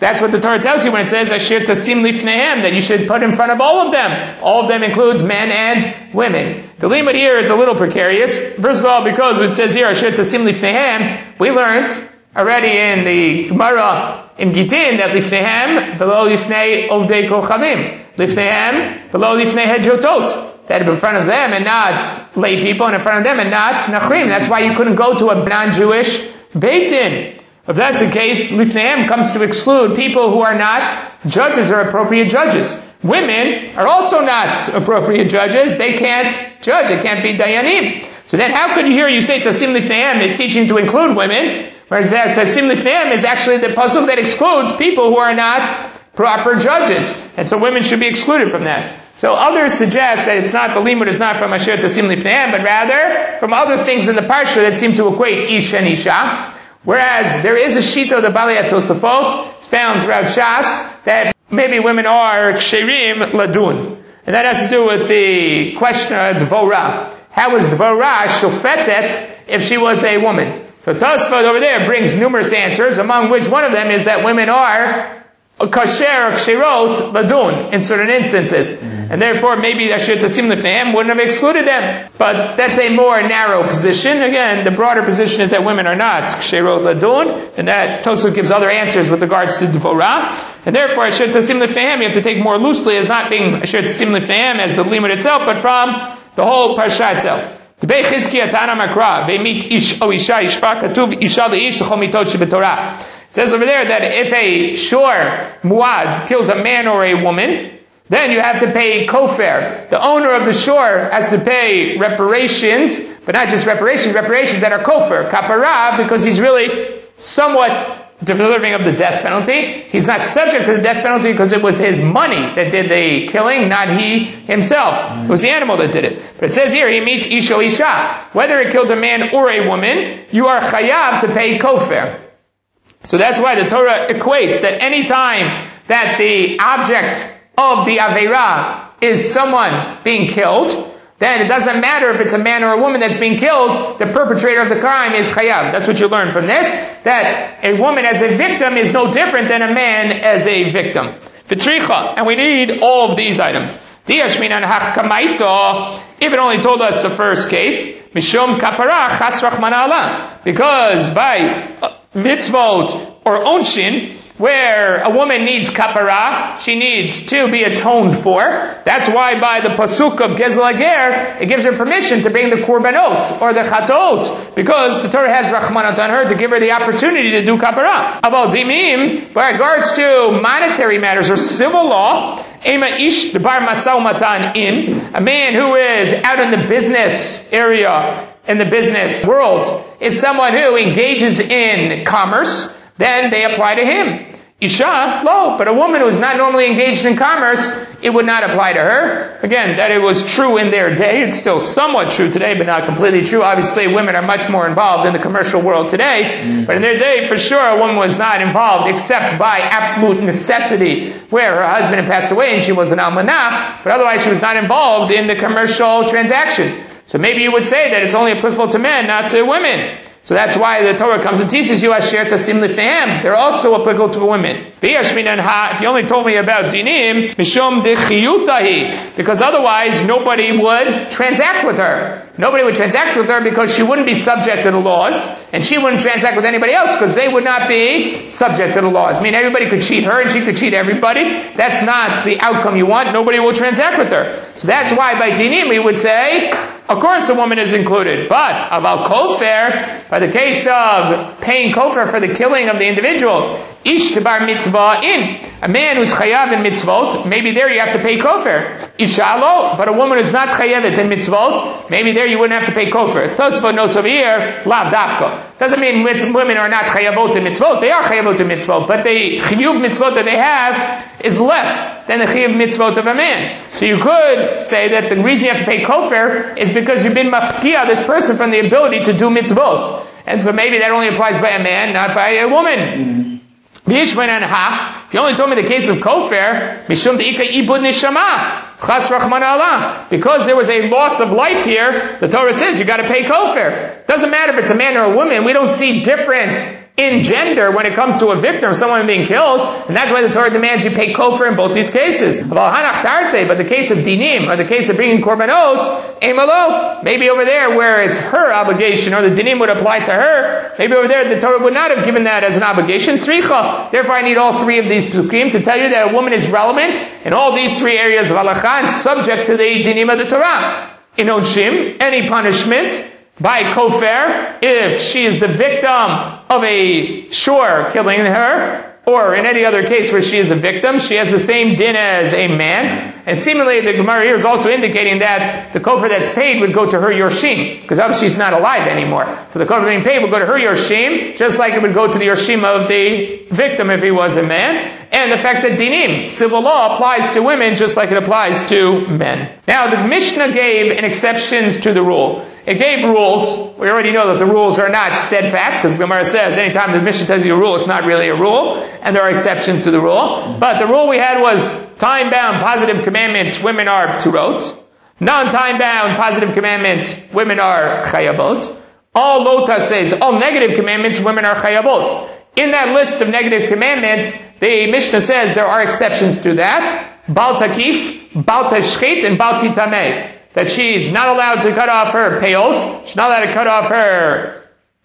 [SPEAKER 1] That's what the Torah tells you when it says, Asher tasim lifnehem, that you should put in front of all of them. All of them includes men and women. The limud here is a little precarious. First of all, because it says here, Asher tasim lifnehem, we learned already in the Gemara in Gittin that lifnehem, below lifnei ovdei kochavim. Lifnehem, below lifnei hedjotot. That in front of them and not lay people, and in front of them and not nachrim. That's why you couldn't go to a non-Jewish Beit Din. If that's the case, Lifnehem comes to exclude people who are not judges or appropriate judges. Women are also not appropriate judges. They can't judge. They can't be Dayanim. So then how could you hear you say Tasim Lifnehem is teaching to include women, whereas that Tasim Lifnehem is actually the pasuk that excludes people who are not proper judges. And so women should be excluded from that. So others suggest that it's not, the limud is not from Asher Tasim Lifnehem, but rather from other things in the parsha that seem to equate Ish and Isha. Whereas there is a shita of the Balei HaTosafot, it's found throughout Shas, that maybe women are ksherim ladun. And that has to do with the question of Dvorah. How was Dvorah shofetet if she was a woman? So Tosafot over there brings numerous answers, among which one of them is that women are kasher or kshirot ladun in certain instances. And therefore maybe Asher Tasim Lifnehem wouldn't have excluded them. But that's a more narrow position. Again, the broader position is that women are not kshirot ladun, and that Tosafot gives other answers with regards to Dvorah. And therefore Asher Tasim Lifnehem you have to take more loosely as not being Asher Tasim Lifnehem as the limud itself, but from the whole parsha itself. Debei Chizkiya Tana Makra ve'mit ish o isha ishpa katuv isha leish l'chol mitot shebetorah. It says over there that if a shor muad kills a man or a woman, then you have to pay kofer. The owner of the shor has to pay reparations, but not just reparations that are kofer, kapara, because he's really somewhat deserving of the death penalty. He's not subject to the death penalty because it was his money that did the killing, not he himself. It was the animal that did it. But it says here, he meets isho isha. Whether it killed a man or a woman, you are chayav to pay kofer. So that's why the Torah equates that any time that the object of the Aveirah is someone being killed, then it doesn't matter if it's a man or a woman that's being killed, the perpetrator of the crime is chayav. That's what you learn from this, that a woman as a victim is no different than a man as a victim. V'tricha, and we need all of these items. Diashminan hachkamaito, if it only told us the first case, mishum kapara chas rachmana Allah, because by mitzvot or onshin, where a woman needs kapara, she needs to be atoned for. That's why by the pasuk of Gezel Hager, it gives her permission to bring the korbanot or the chatot, because the Torah has rachmanat on her to give her the opportunity to do kapara. About dimim, by regards to monetary matters or civil law, ema ish debar masau matan in, a man who is out in the business area, in the business world, is someone who engages in commerce, then they apply to him. Isha, lo, but a woman who is not normally engaged in commerce, it would not apply to her. Again, that it was true in their day, it's still somewhat true today, but not completely true. Obviously, women are much more involved in the commercial world today, but in their day, for sure, a woman was not involved except by absolute necessity, where her husband had passed away and she was an almanah, but otherwise she was not involved in the commercial transactions. So maybe you would say that it's only applicable to men, not to women. So that's why the Torah comes and teaches you Asher Tasim Lifnehem. They're also applicable to women. If you only told me about dinim, mishum dechiyutahi, because otherwise nobody would transact with her. Nobody would transact with her because she wouldn't be subject to the laws, and she wouldn't transact with anybody else because they would not be subject to the laws. I mean, everybody could cheat her and she could cheat everybody. That's not the outcome you want. Nobody will transact with her. So that's why by dinim we would say, of course a woman is included. But about kofer, by the case of paying kofer for the killing of the individual, ish tebar mitzvah in, a man who's chayav in mitzvot, maybe there you have to pay kofer. Isha lo, but a woman who's not chayavet in mitzvot, maybe there you wouldn't have to pay kofer. Tosafot notes over here, lav dafka. Doesn't mean women are not chayavot in mitzvot. They are chayavot in mitzvot, but the chiyuv mitzvot that they have is less than the chiyuv mitzvot of a man. So you could say that the reason you have to pay kofer is because you've been mafkia this person from the ability to do mitzvot. And so maybe that only applies by a man, not by a woman. If you only told me the case of kofer, mishum deika ibud nishama, chas rachman Allah, because there was a loss of life here, the Torah says you got to pay kofer. Doesn't matter if it's a man or a woman. We don't see difference in gender when it comes to a victim, someone being killed, and that's why the Torah demands you pay kofar in both these cases. But the case of dinim, or the case of bringing korbanot, emalo, maybe over there where it's her obligation, or the dinim would apply to her, maybe over there the Torah would not have given that as an obligation. Tzricha. Therefore I need all three of these psukim to tell you that a woman is relevant in all these three areas of halacha and subject to the dinim of the Torah. In onshim, any punishment by kofar, if she is the victim of a shore killing her, or in any other case where she is a victim, she has the same din as a man. And seemingly the Gemara here is also indicating that the kofar that's paid would go to her yorshim, because obviously she's not alive anymore. So the kofar being paid would go to her yorshim, just like it would go to the yorshim of the victim if he was a man. And the fact that dinim, civil law, applies to women just like it applies to men. Now the Mishnah gave an exceptions to the rule. It gave rules. We already know that the rules are not steadfast, because the Gemara says anytime the Mishnah tells you a rule, it's not really a rule, and there are exceptions to the rule. But the rule we had was time-bound positive commandments, women are pturot. Non-time-bound positive commandments, women are chayavot. All lota says, all negative commandments, women are chayavot. In that list of negative commandments, the Mishnah says there are exceptions to that. Bal takif, bal tashchit, and bal titameh. That she's not allowed to cut off her peot, she's not allowed to cut off her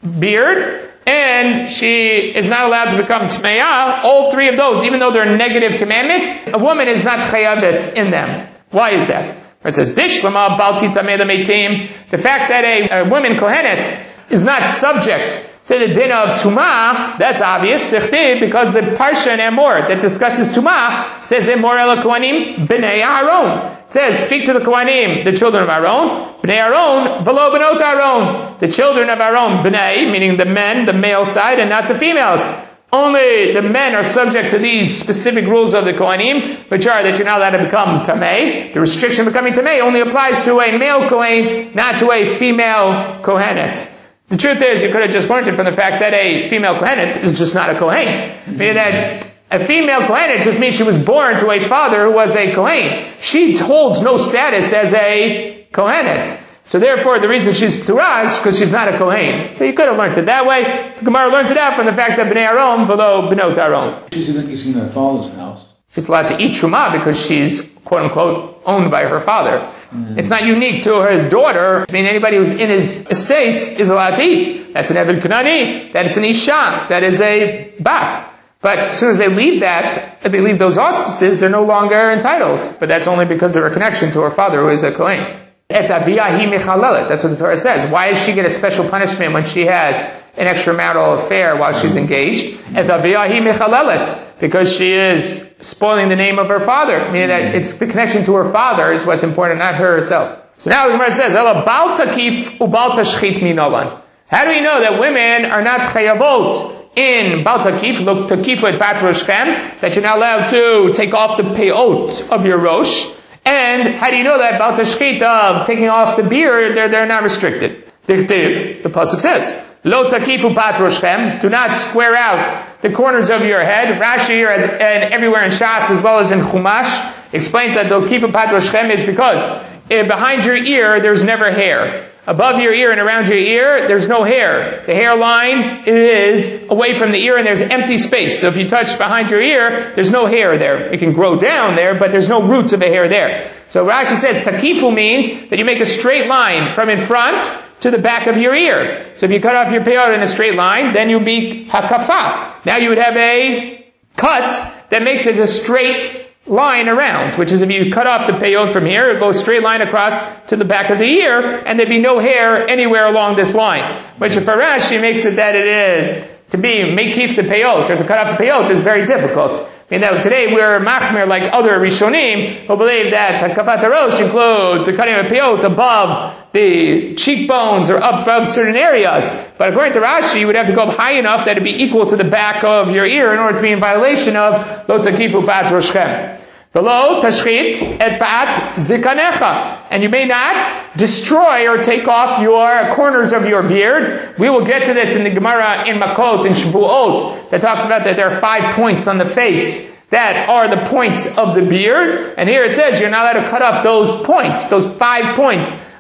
[SPEAKER 1] beard, and she is not allowed to become tmeya. All three of those, even though they're negative commandments, a woman is not chayavet in them. Why is that? It says, Bishlama bal titameh l'meitim. The fact that a woman kohenet is not subject to the din of Tumah, that's obvious, because the Parsha in Emor that discusses Tumah says, Emor el Kohanim b'nei Aaron. It says, speak to the Kohanim, the children of Aaron, b'nei Aaron, v'lo b'not Aaron, the children of Aaron, b'nei, meaning the men, the male side, and not the females. Only the men are subject to these specific rules of the Kohanim, which are that you're not allowed to become Tameh. The restriction of becoming Tameh only applies to a male Kohen, not to a female Kohenet. The truth is, you could have just learned it from the fact that a female Kohenet is just not a Kohen. Meaning that a female Kohenet just means she was born to a father who was a Kohen. She holds no status as a Kohenet. So therefore, the reason she's Pturah is because she's not a Kohen. So you could have learned it that way. The Gemara learned it out from the fact that Bnei Aaron, v'lo b'not Aaron.
[SPEAKER 2] She's in her father's house.
[SPEAKER 1] She's allowed to eat Trumah because she's, quote unquote, owned by her father. It's not unique to his daughter. I mean, anybody who's in his estate is allowed to eat. That's an Eved Kanani. That's an Isha. That is a Bat. But as soon as they leave that, if they leave those auspices, they're no longer entitled. But that's only because they're a connection to her father who is a Kohen. Et abiyah hi mechalelet. That's what the Torah says. Why does she get a special punishment when she has an extramarital affair while she's engaged? Et abiyah hi mechalelet. Because she is spoiling the name of her father. Meaning that it's the connection to her father is what's important, not her herself. So now the Gemara says, Ela bal takif ubal tashchit minalan. How do we know that women are not chayavot in bal takif, look takifu et bat roshchem, that you're not allowed to take off the peot of your rosh? And how do you know that bal tashchit of taking off the beard, they're not restricted? The pasuk says, Lo takifu pat roshchem, do not square out the corners of your head. Rashi here, and everywhere in Shas as well as in Chumash, explains that lo takifu pat roshchem is because behind your ear there's never hair. Above your ear and around your ear, there's no hair. The hairline is away from the ear and there's empty space. So if you touch behind your ear, there's no hair there. It can grow down there, but there's no roots of a hair there. So Rashi says takifu means that you make a straight line from in front to the back of your ear. So if you cut off your peot in a straight line, then you'll be hakafa. Now you would have a cut that makes it a straight line around, which is if you cut off the peot from here, it goes straight line across to the back of the ear, and there'd be no hair anywhere along this line. Which for Rashi makes it that it is to be mekif the peot, or to cut off the peot is very difficult. I mean, that today we're machmir like other Rishonim who believe that hakapat harosh includes the cutting of a peot above the cheekbones or up above certain areas. But according to Rashi, you would have to go up high enough that it'd be equal to the back of your ear in order to be in violation of lo takifu pat roshchem. V'lo tashchit et pat zikanecha. And you may not destroy or take off your corners of your beard. We will get to this in the Gemara in Makot and Shavuot that talks about that there are 5 points on the face that are the points of the beard. And here it says you're not allowed to cut off those points, those 5 points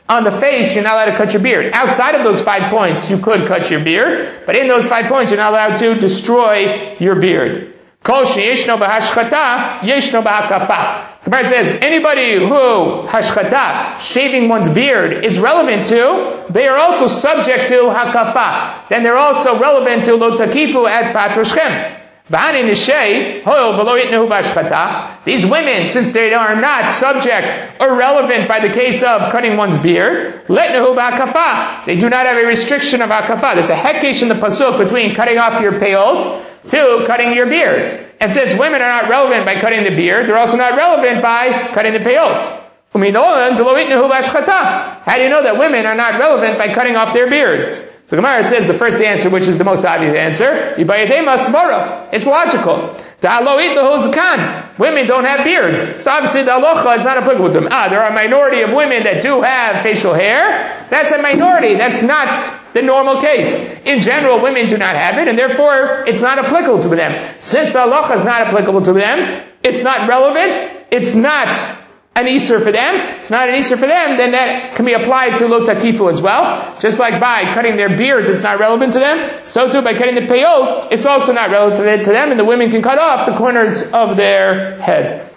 [SPEAKER 1] On the face, you're not allowed to cut your beard. Outside of those 5 points, you could cut your beard, but in those 5 points, you're not allowed to destroy your beard. Kol sheyeshno b'hashchata, yeshno b'hakafa. The Gemara says, anybody who hashchata, shaving one's beard, is relevant to, they are also subject to hakafa. Then they're also relevant to lo takifu at patroshchem. These women, since they are not subject or relevant by the case of cutting one's beard, they do not have a restriction of hakafa. There's a hekesh in the pasuk between cutting off your peot to cutting your beard. And since women are not relevant by cutting the beard, they're also not relevant by cutting the peot. How do you know that women are not relevant by cutting off their beards? So Gemara says the first answer, which is the most obvious answer, it's logical. Women don't have beards. So obviously the halacha is not applicable to them. There are a minority of women that do have facial hair. That's a minority. That's not the normal case. In general, women do not have it, and therefore it's not applicable to them. Since the halacha is not applicable to them, it's not relevant, it's not an Isur for them. It's not an Isur for them, then that can be applied to lo takifu as well. Just like by cutting their beards, it's not relevant to them. So too, by cutting the peyot, it's also not relevant to them, and the women can cut off the corners of their head.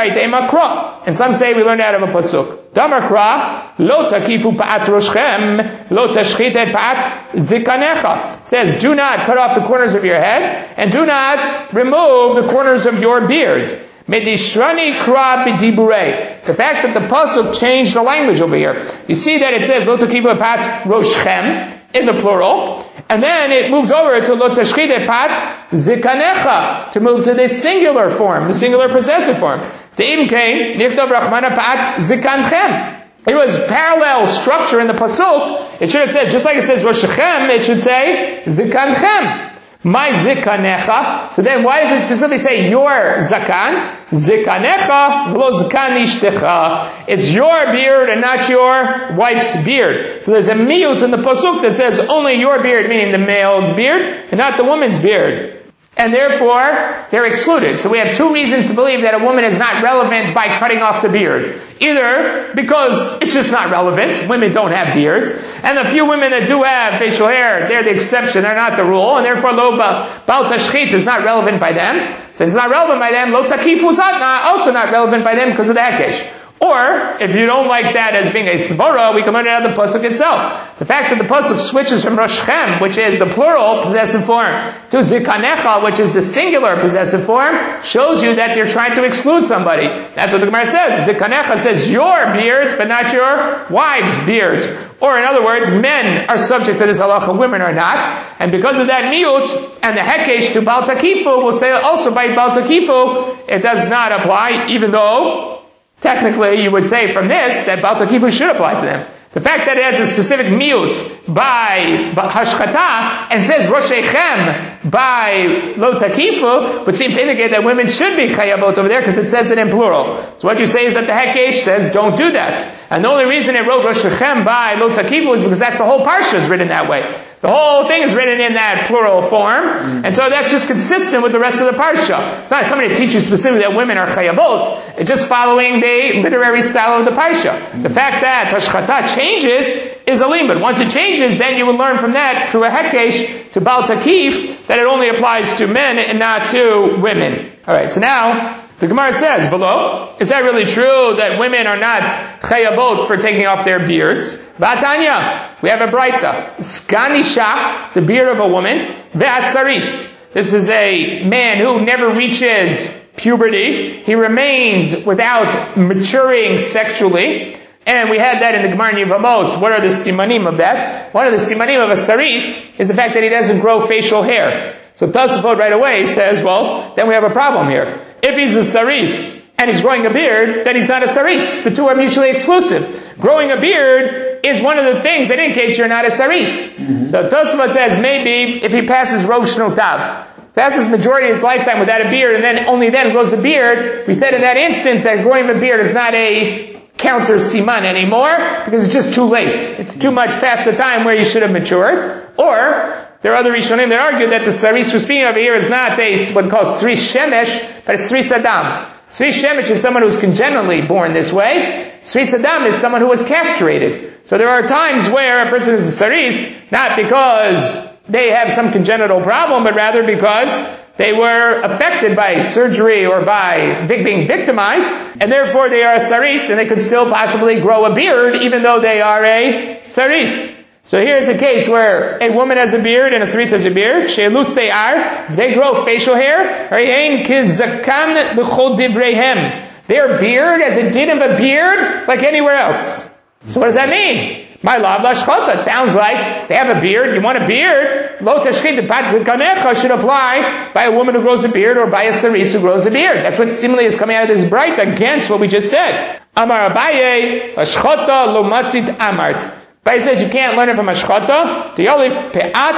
[SPEAKER 1] And some say we learned out of a pasuk. Damakra, lo takifu pa'at roshchem, lo tashchit et pa'at zikanecha. It says, do not cut off the corners of your head, and do not remove the corners of your beard. Medishrani kra b'diburei. The fact that the pasuk changed the language over here. You see that it says lo takifu pat roshchem in the plural, and then it moves over to lo tashchid pat zikanecha to move to the singular form, the singular possessive form. De'im kain nichdav rachmana pat zikanchem. It was parallel structure in the pasuk. It should have said, just like it says roshchem, it should say zikanchem. My zikanecha. So then why does it specifically say your zakan? Zikanecha v'lo zakan ishtecha. It's your beard and not your wife's beard. So there's a miyut in the pasuk that says only your beard, meaning the male's beard, and not the woman's beard. And therefore, they're excluded. So we have two reasons to believe that a woman is not relevant by cutting off the beard. Either because it's just not relevant, women don't have beards, and the few women that do have facial hair, they're the exception, they're not the rule, and therefore lo bal tashchit is not relevant by them. Since it's not relevant by them, lo takifu zatna, also not relevant by them because of the hekesh. Or, if you don't like that as being a svara, we can learn it out of the pasuk itself. The fact that the pasuk switches from roshchem, which is the plural possessive form, to zikanecha, which is the singular possessive form, shows you that they're trying to exclude somebody. That's what the Gemara says. Zikanecha says your beards, but not your wife's beards. Or in other words, men are subject to this halacha, women are not. And because of that miyut, and the hekesh to bal takifu, we'll say also by bal takifu, it does not apply, even though technically, you would say from this that Bal Takifu should apply to them. The fact that it has a specific miyut by hashchata and says Roshechem by Lo Takifu would seem to indicate that women should be chayabot over there because it says it in plural. So what you say is that the Hekesh says don't do that. And the only reason it wrote Roshechem by Lo Takifu is because that's the whole parsha is written that way. The whole thing is written in that plural form, and so that's just consistent with the rest of the parsha. It's not coming to teach you specifically that women are chayabot. It's just following the literary style of the parsha. The fact that hashchata changes is a limud. Once it changes, then you will learn from that through a hekesh to bal takif that it only applies to men and not to women. All right, so now the Gemara says below, is that really true that women are not chayabot for taking off their beards? Vatanya, we have a braita. Skanisha, the beard of a woman. Ve'atsaris, this is a man who never reaches puberty. He remains without maturing sexually. And we had that in the Gemara Yevamot. What are the simanim of that? One of the simanim of a saris is the fact that he doesn't grow facial hair. So Tosafot right away says, well, then we have a problem here. If he's a saris and he's growing a beard, then he's not a saris. The two are mutually exclusive. Growing a beard is one of the things that indicates you're not a saris. So Tosafot says maybe if he passes Rosh Shnotav, passes majority of his lifetime without a beard and then only then grows a beard, we said in that instance that growing a beard is not a counter siman anymore because it's just too late. It's too much past the time where you should have matured. Or there are other Rishonim that argue that the saris we're speaking of here is not a what's called saris shemesh, but it's saris adam. Sri Shemesh is someone who's congenitally born this way. Sri Sadam is someone who was castrated. So there are times where a person is a saris, not because they have some congenital problem, but rather because they were affected by surgery or by being victimized, and therefore they are a saris, and they could still possibly grow a beard, even though they are a saris. So here's a case where a woman has a beard and a saris has a beard. She'elu se'ar, they grow facial hair. Their beard as a din of a beard, like anywhere else. So what does that mean? My love lashchota. It sounds like they have a beard. You want a beard? Lo tashchit zikanecha should apply by a woman who grows a beard or by a saris who grows a beard. That's what seemingly is coming out of this bright against what we just said. Amar Abaye, lashchota lo matzit amart. Abaye says you can't learn it from Ashchata. T'yolif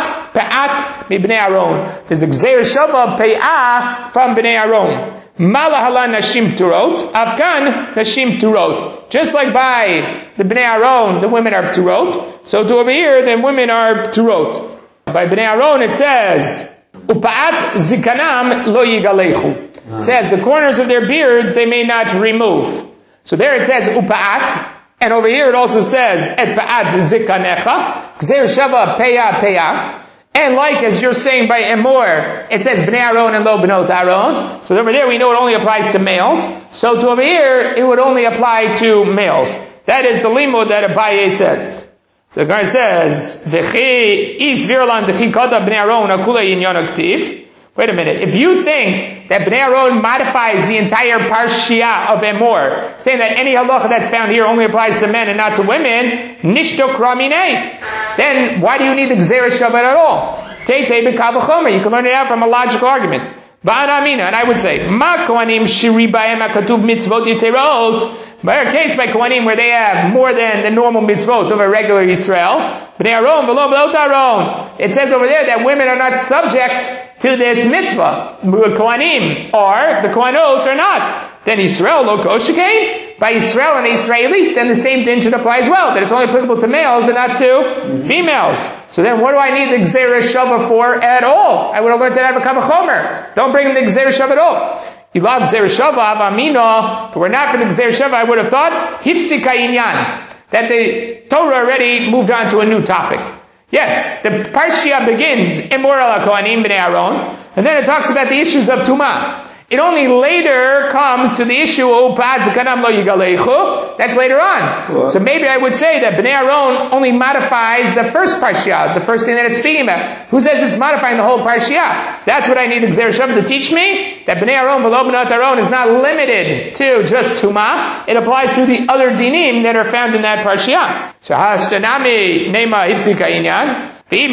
[SPEAKER 1] pe'at mi bnei Aaron. There's a gzeir shava pe'ah from bnei Aaron. Malahala nashim turot, Afghan nashim turot. Just like by the Bnei Aaron, the women are turot, so to over here, the women are turot. By Bnei Aaron, it says, Upaat zikanam lo yigalechu. It says, the corners of their beards, they may not remove. So there it says, Upaat, and over here it also says, Et pa'at zikanecha, Gzeir shava peya peya. And like as you're saying by Emor, it says Bnei Aaron and Lo Bnot Aaron. So over there we know it only applies to males. So to over here, it would only apply to males. That is the limud that Abaye says. The guy says, V'chi is virlan dechi koda Bnei Aaron akula inyan aktiv. Wait a minute. If you think that Bnei Aaron modifies the entire parshiah of Emor, saying that any halacha that's found here only applies to men and not to women, nishtok ramine, then why do you need the Gzeira Shabbat at all? Teitei b'kavachomer. You can learn it out from a logical argument. Va'anamina, and I would say, ma kohanim shiri b'hem hakatuv mitzvot yiterot. By a case by Kohanim where they have more than the normal mitzvot of a regular Yisrael, Bnei Aaron, v'lo b'lot Aaron. It says over there that women are not subject to this mitzvah. Kohanim are, the Kohanot are not. Then Yisrael, lo koshikein. By Yisrael and Israeli, then the same thing should apply as well. That it's only applicable to males and not to females. So then what do I need the Gzeira Shava for at all? I would have learned that out of a Kavachomer. Don't bring the Gzeira Shava at all. You love Gzeira Shava, Avamino, but we're not for the Gzeira Shava. I would have thought, Hifsika Inyan, that the Torah already moved on to a new topic. Yes, the Parshiah begins, Emor ala Kohanim b'nei Aaron, and then it talks about the issues of Tumah. It only later comes to the issue of Upad Zikanam lo yigalechu. That's later on. What? So maybe I would say that Bnei Aaron only modifies the first parshiah, the first thing that it's speaking about. Who says it's modifying the whole parshiah? That's what I need the Gzeira Shabbat to teach me. That Bnei Aaron v'lo b'not Aaron is not limited to just Tumah. It applies to the other dinim that are found in that parshiah. So hashtanami neima hitzika inyan.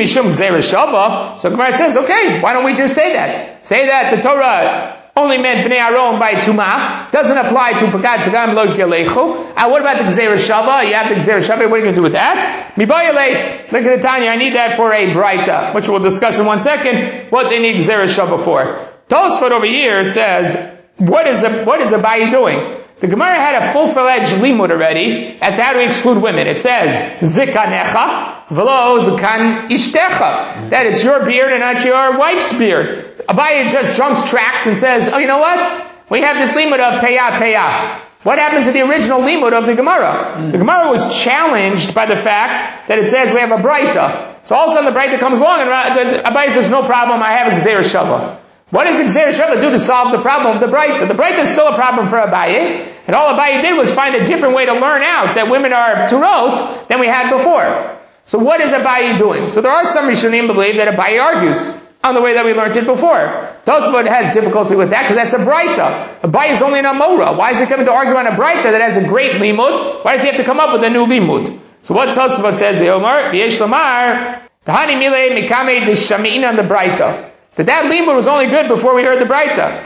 [SPEAKER 1] So Gemara says, okay, why don't we just say that? Say that the Torah only meant Bnei Aaron by Tumah. Doesn't apply to Pakat Zagam Lo Yigalechu. What about the Gzeira Shava? You have the Gzeira Shava. What are you going to do with that? Mibayale. Look at the Tanya. I need that for a Braita, which we'll discuss in 1 second. What they need Gzeira Shava for? Tosfot over here says, what is Abaye doing? The Gemara had a full-fledged limud already as to how to exclude women. It says, Zikanecha, v'lo zikan ishtecha. That it's your beard and not your wife's beard. Abaye just jumps tracks and says, oh, you know what? We have this limud of peyah. What happened to the original limud of the Gemara? The Gemara was challenged by the fact that it says we have a Braita. So all of a sudden the Braita comes along and Abaye says, no problem, I have a Gzeira Shava. What does the Gzeira Shava do to solve the problem of the Braita? The Braita is still a problem for Abaye, and all Abaye did was find a different way to learn out that women are turot than we had before. So what is Abaye doing? So there are some Rishonim believe that Abaye argues on the way that we learned it before. Tosfot has difficulty with that because that's a Braita. Abaye is only an Amora. Why is he coming to argue on a Braita that has a great limud? Why does he have to come up with a new limud? So what Tosfot says, Omar, V'yesh Lomar, Tahani Mile Mikame D'Shami'in on the Braita. That limud was only good before we heard the Braita.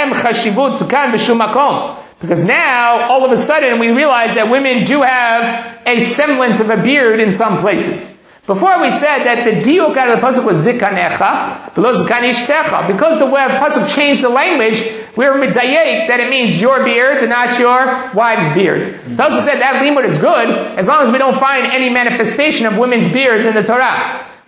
[SPEAKER 1] Because now, all of a sudden, we realize that women do have a semblance of a beard in some places. Before we said that the diuk out of the pasuk was zikanecha, below zikanishtecha. Because the way pasuk changed the language, we were medayek that it means your beards and not your wives' beards. Tosfos said that limud is good as long as we don't find any manifestation of women's beards in the Torah.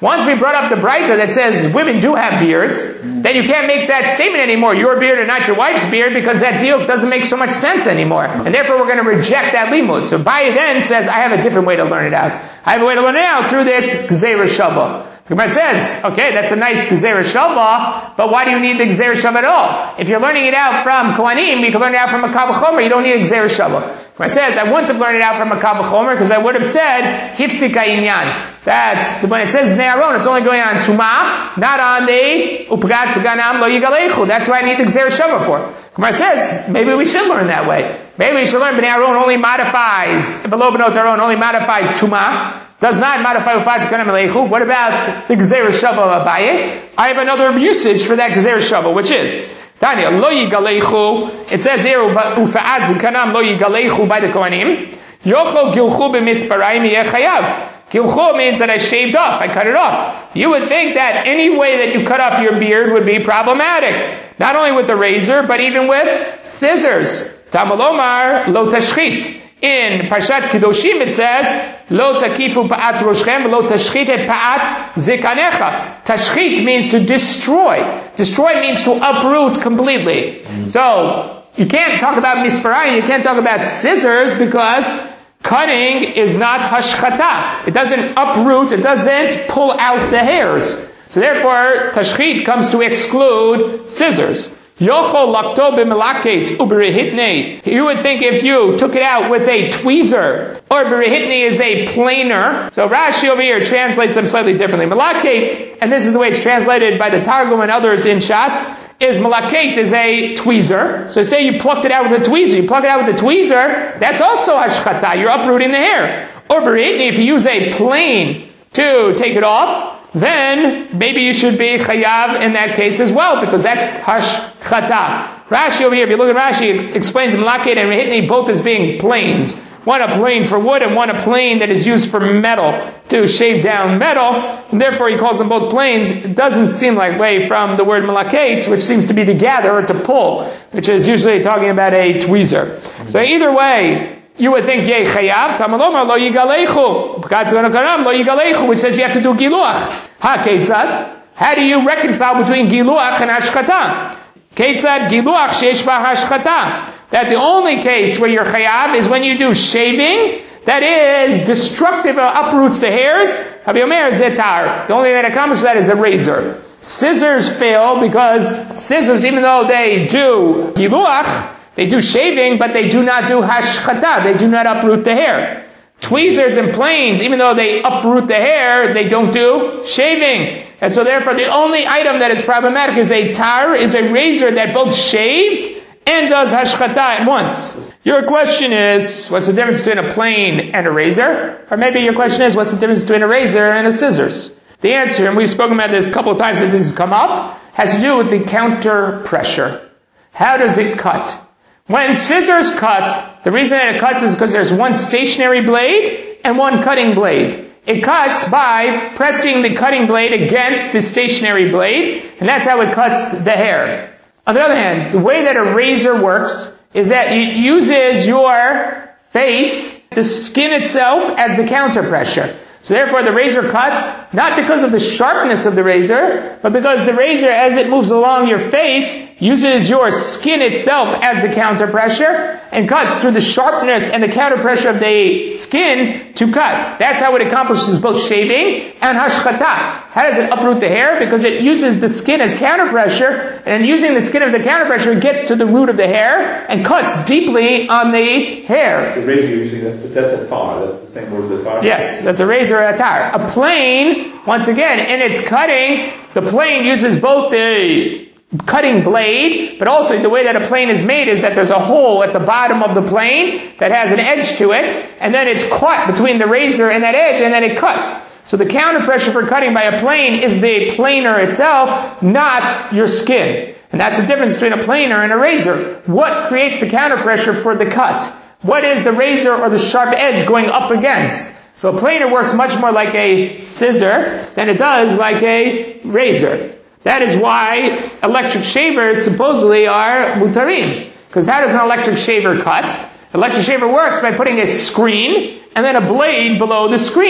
[SPEAKER 1] Once we brought up the Braita that says women do have beards, then you can't make that statement anymore, your beard and not your wife's beard, because that deal doesn't make so much sense anymore. And therefore we're going to reject that limud. So Abaye then says, I have a different way to learn it out. I have a way to learn it out through this Gzeira Shava. The Gemara says, okay, that's a nice Gzeira Shava, but why do you need the Gzeira Shava at all? If you're learning it out from Kohanim, you can learn it out from a Kal V'chomer, you don't need a Gzeira Shava. It says, I wouldn't have learned it out from a Kal V'chomer because I would have said, Hifsik ha'inyan. That when it says Bnei Aaron, it's only going on Tumah, not on the Upgat Ganam Lo Yigalechu. That's why I need the Gzeira Shava for. Gemara says, maybe we should learn that way. Maybe we should learn Bnei Aaron only modifies, V'lo B'not Aaron only modifies Tumah, does not modify Upgat Ganam Lo. What about the Gzeira Shava of Abaye? I have another usage for that Gzeira Shava, which is, Tanya, lo yigalechu. It says here, ufa'ad zikanam lo yigalechu by the Kohanim. Yochol gilchu b'misparayim yeh chayav. Gilchu means that I shaved off, I cut it off. You would think that any way that you cut off your beard would be problematic. Not only with the razor, but even with scissors. Tamalomar lo tashchit. In Parshat Kedoshim it says, Lo takifu pa'at roshchem, lo tashchit pa'at zikanecha. Tashchit means to destroy. Destroy means to uproot completely. So, you can't talk about misparayim, you can't talk about scissors, because cutting is not hashchata. It doesn't uproot, it doesn't pull out the hairs. So therefore, tashchit comes to exclude scissors. Yochol lakto b'melaket u'berehitnei. You would think if you took it out with a tweezer, or berehitnei is a planer. So Rashi over here translates them slightly differently. Melaket, and this is the way it's translated by the Targum and others in Shas, is melaket is a tweezer. So say you plucked it out with a tweezer. You pluck it out with a tweezer, that's also hashchata. You're uprooting the hair. Or berehitnei, if you use a plane to take it off, then maybe you should be chayav in that case as well, because that's hashchata. Rashi over here, if you look at Rashi, it explains melaket and rehitni both as being planes. One a plane for wood and one a plane that is used for metal, to shave down metal, and therefore he calls them both planes. It doesn't seem like way from the word melaket, which seems to be to gather or to pull, which is usually talking about a tweezer. So either way, you would think, yeh chayav, tamaloma lo yigalechu, lo yigalechu, which says you have to do giluach. Ha ketzad? How do you reconcile between giluach and hashchata? Ketzad giluach sheish ba hashchata. That the only case where you're chayav is when you do shaving, that is destructive, uproots the hairs. Habi Omer zetar. The only thing that accomplishes that is a razor. Scissors fail because scissors, even though they do giluach, they do shaving, but they do not do hashchata. They do not uproot the hair. Tweezers and planes, even though they uproot the hair, they don't do shaving. And so therefore the only item that is problematic is a tar, is a razor that both shaves and does hashchata at once. Your question is, what's the difference between a plane and a razor? Or maybe your question is, what's the difference between a razor and a scissors? The answer, and we've spoken about this a couple of times that this has come up, has to do with the counter pressure. How does it cut? When scissors cut, the reason that it cuts is because there's one stationary blade and one cutting blade. It cuts by pressing the cutting blade against the stationary blade, and that's how it cuts the hair. On the other hand, the way that a razor works is that it uses your face, the skin itself, as the counter pressure. So therefore the razor cuts, not because of the sharpness of the razor, but because the razor, as it moves along your face, uses your skin itself as the counter pressure, and cuts through the sharpness and the counter pressure of the skin to cut. That's how it accomplishes both shaving and hashchata. How does it uproot the hair? Because it uses the skin as counter pressure, and using the skin of the counter pressure, it gets to the root of the hair and cuts deeply on the hair.
[SPEAKER 3] The razor usually, that's a tar. That's the same word as a tar.
[SPEAKER 1] Yes, that's a razor or a tar. A plane, once again, in its cutting, the plane uses both the cutting blade, but also the way that a plane is made is that there's a hole at the bottom of the plane that has an edge to it, and then it's caught between the razor and that edge, and then it cuts. So the counter pressure for cutting by a plane is the planer itself, not your skin. And that's the difference between a planer and a razor. What creates the counter pressure for the cut? What is the razor or the sharp edge going up against? So a planer works much more like a scissor than it does like a razor. That is why electric shavers supposedly are mutarim. Because how does an electric shaver cut? Electric shaver works by putting a screen and then a blade below the screen.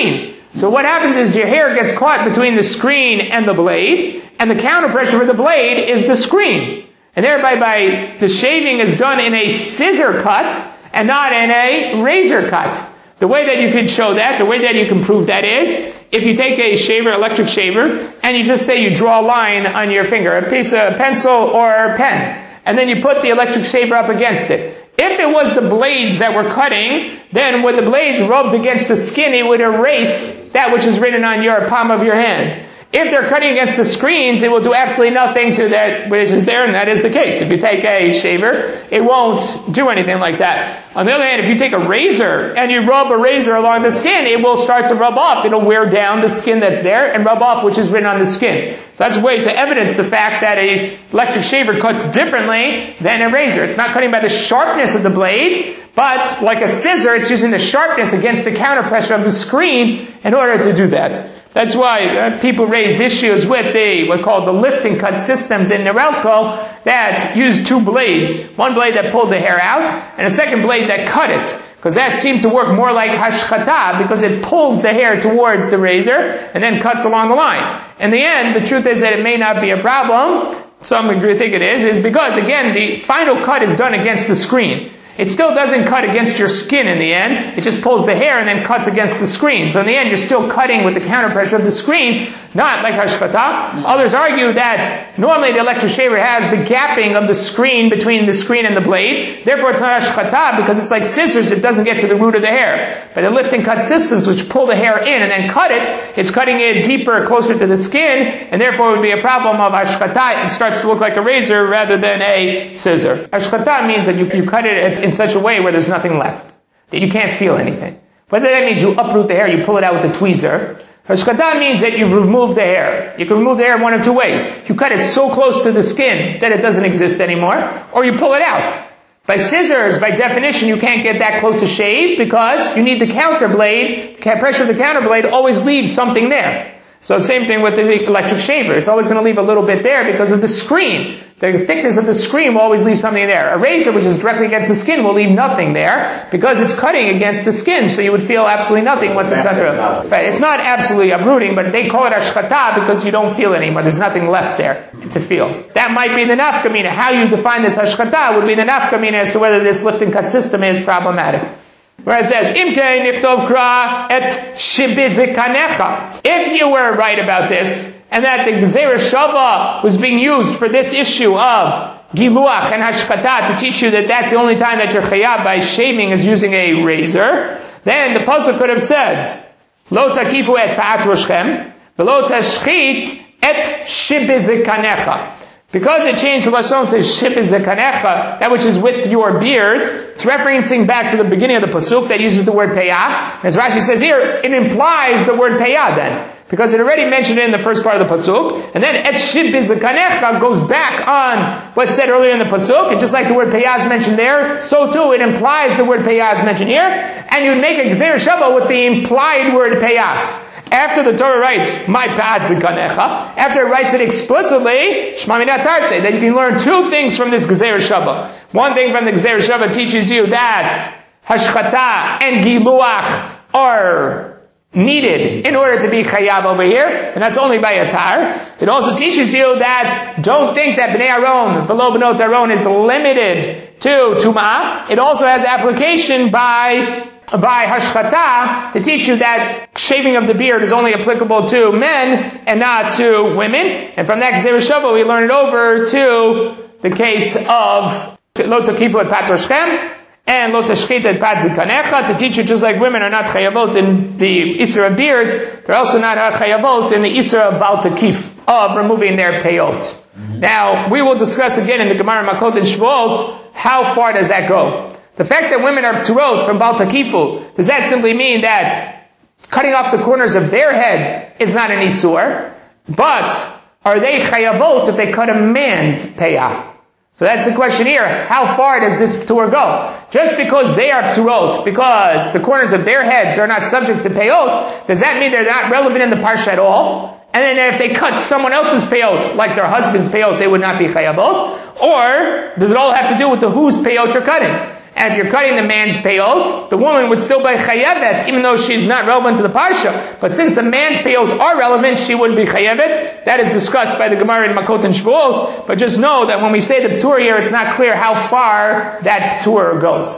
[SPEAKER 1] So what happens is your hair gets caught between the screen and the blade, and the counter pressure for the blade is the screen. And thereby, by the shaving is done in a scissor cut and not in a razor cut. The way that you can show that, the way that you can prove that is, if you take a shaver, electric shaver, and you just say you draw a line on your finger, a piece of pencil or pen, and then you put the electric shaver up against it. If it was the blades that were cutting, then when the blades rubbed against the skin, it would erase that which is written on your palm of your hand. If they're cutting against the screens, it will do absolutely nothing to that which is there, and that is the case. If you take a shaver, it won't do anything like that. On the other hand, if you take a razor and you rub a razor along the skin, it will start to rub off. It'll wear down the skin that's there and rub off which is written on the skin. So that's a way to evidence the fact that a electric shaver cuts differently than a razor. It's not cutting by the sharpness of the blades, but like a scissor, it's using the sharpness against the counter pressure of the screen in order to do that. That's why people raised issues with what's called the lifting cut systems in Norelco that use two blades. One blade that pulled the hair out, and a second blade that cut it. Because that seemed to work more like hashchata, because it pulls the hair towards the razor, and then cuts along the line. In the end, the truth is that it may not be a problem. Some agree think it is because, again, the final cut is done against the screen. It still doesn't cut against your skin in the end. It just pulls the hair and then cuts against the screen. So in the end, you're still cutting with the counter pressure of the screen, not like hashchata. Others argue that normally the electric shaver has the gapping of the screen between the screen and the blade. Therefore, it's not hashchata because it's like scissors. It doesn't get to the root of the hair. But the lift and cut systems, which pull the hair in and then cut it, it's cutting it deeper, closer to the skin, and therefore it would be a problem of hashchata. It starts to look like a razor rather than a scissor. Hashchata means that you cut it in such a way where there's nothing left, that you can't feel anything. Whether that means you uproot the hair, you pull it out with the tweezer. Hashchata means that you've removed the hair. You can remove the hair in one of two ways. You cut it so close to the skin that it doesn't exist anymore, or you pull it out. By scissors, by definition, you can't get that close to shave because you need the counter blade. The pressure of the counter blade always leaves something there. So the same thing with the electric shaver. It's always going to leave a little bit there because of the screen. The thickness of the screen will always leave something there. A razor, which is directly against the skin, will leave nothing there because it's cutting against the skin, so you would feel absolutely nothing once it's cut through. Right. It's not absolutely uprooting, but they call it hashchata because you don't feel anymore. There's nothing left there to feel. That might be the nafkamina. How you define this hashchata would be the nafkamina as to whether this lift and cut system is problematic. Where it says, if you were right about this, and that the Gezerah Shava was being used for this issue of Giluach and Hashchata to teach you that that's the only time that you're chayav by shaving is using a razor, then the pasuk could have said, Lo takifu et pa'at roshchem, v'lo tashchit et shibizikanecha. Because it changed the lashon to shibizikanecha, that which is with your beards, it's referencing back to the beginning of the pasuk that uses the word peyah. As Rashi says here, it implies the word peyah then. Because it already mentioned it in the first part of the pasuk, and then et shibizikanecha goes back on what's said earlier in the pasuk, and just like the word peyah is mentioned there, so too it implies the word peyah is mentioned here, and you make a Gezerah Shava with the implied word peyah. After the Torah writes, my pa'at zikanecha, after it writes it explicitly, shma minat tarte, that you can learn two things from this Gezerah Shava. One thing from the Gezerah Shava teaches you that hashchata and giluach are needed in order to be chayav over here, and that's only by a tar. It also teaches you that don't think that Bnei Aaron, v'lo b'not Aaron, is limited to Tumah. It also has application by hashchata to teach you that shaving of the beard is only applicable to men and not to women. And from that Gezerah Shava we learn it over to the case of lo takifu et pat roshchem and lo tashchit et pat zikanecha, to teach you just like women are not chayavot in the isra of beards, they're also not chayavot in the isra of bal takif, of removing their peyot. Now, we will discuss again in the Gemara Makot and Shvuot, how far does that go? The fact that women are pturot from Bal Takifu, does that simply mean that cutting off the corners of their head is not an isur? But are they chayavot if they cut a man's peyah? So that's the question here. How far does this ptur go? Just because they are pturot, because the corners of their heads are not subject to peyot, does that mean they're not relevant in the parsha at all? And then if they cut someone else's peyot, like their husband's peyot, they would not be chayavot? Or does it all have to do with the whose peyot you're cutting? And if you're cutting the man's peyot, the woman would still be chayevet, even though she's not relevant to the parsha. But since the man's peyot are relevant, she wouldn't be chayevet. That is discussed by the Gemara in Makot and Shvuot. But just know that when we say the Ptur here, it's not clear how far that Ptur goes.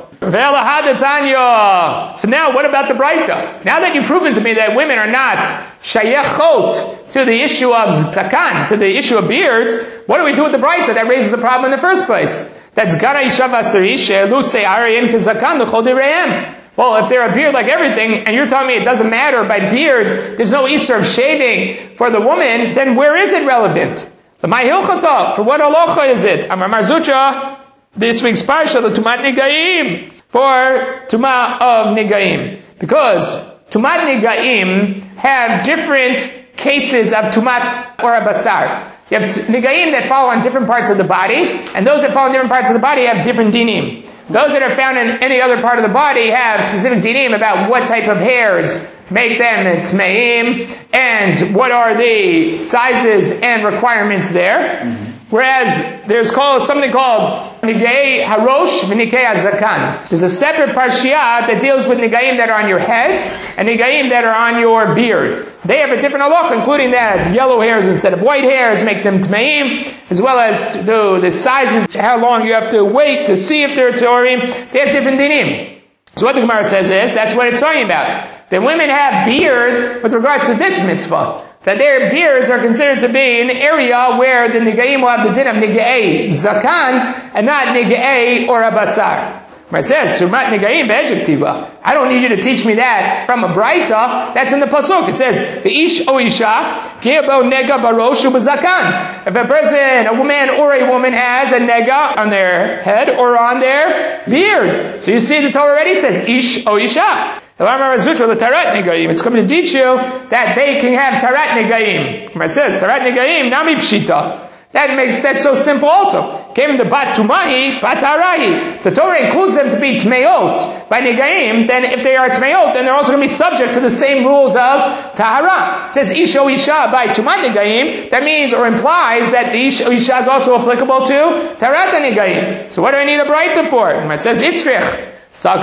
[SPEAKER 1] So now, what about the Braita? Now that you've proven to me that women are not shayechot to the issue of zakan, to the issue of beards, what do we do with the Braita that raises the problem in the first place? That's gara isha vasari she'elu se'arayin kezakan l'chol direim. Well, if they're a beard like everything, and you're telling me it doesn't matter by beards, there's no Easter of shaving for the woman, then where is it relevant? The Ma'hilchata, for what halacha is it? Amar Marzucha, this week's parsha, the Tumat Nigaim, for Tumah of Nigaim. Because Tumat Nigaim have different cases of Tumat or a Basar. You have Nigaim that fall on different parts of the body, and those that fall on different parts of the body have different dinim. Those that are found in any other part of the body have specific dinim about what type of hairs make them tmeim, and what are the sizes and requirements there. Whereas there's something called Nigei Harosh v'Nigei HaZakan. There's a separate parshiah that deals with Nigaim that are on your head and Nigaim that are on your beard. They have a different halacha, including that yellow hairs instead of white hairs make them tmeim, as well as to do the sizes, how long you have to wait to see if they're tzorim. They have different dinim. So what the Gemara says is, that's what it's talking about. That women have beards with regards to this mitzvah. That their beards are considered to be an area where the Nigaim will have the din of Nigei Zakan and not Nigei or a Basar. Where it says, Tumat Nigaim Be'ejektiva. I don't need you to teach me that from a Braita. That's in the Pasuk. It says, V'ish o isha, ki'ebo nega barosh u'b'zakan. If a person, a man or a woman has a nega on their head or on their beards. So you see the Torah already says, Ish o isha. It's coming to teach you that they can have tarat negaim. It says tarat negaim nami pshita. That's so simple also. Came the bat tumahi, bat arahi. The Torah includes them to be tmeot by negaim. Then if they are tmeot, then they're also going to be subject to the same rules of tahara. It says isho isha by tumat negaim. That means or implies that the isho isha is also applicable to tarat negaim. So what do I need a braita for? It says itzrich. I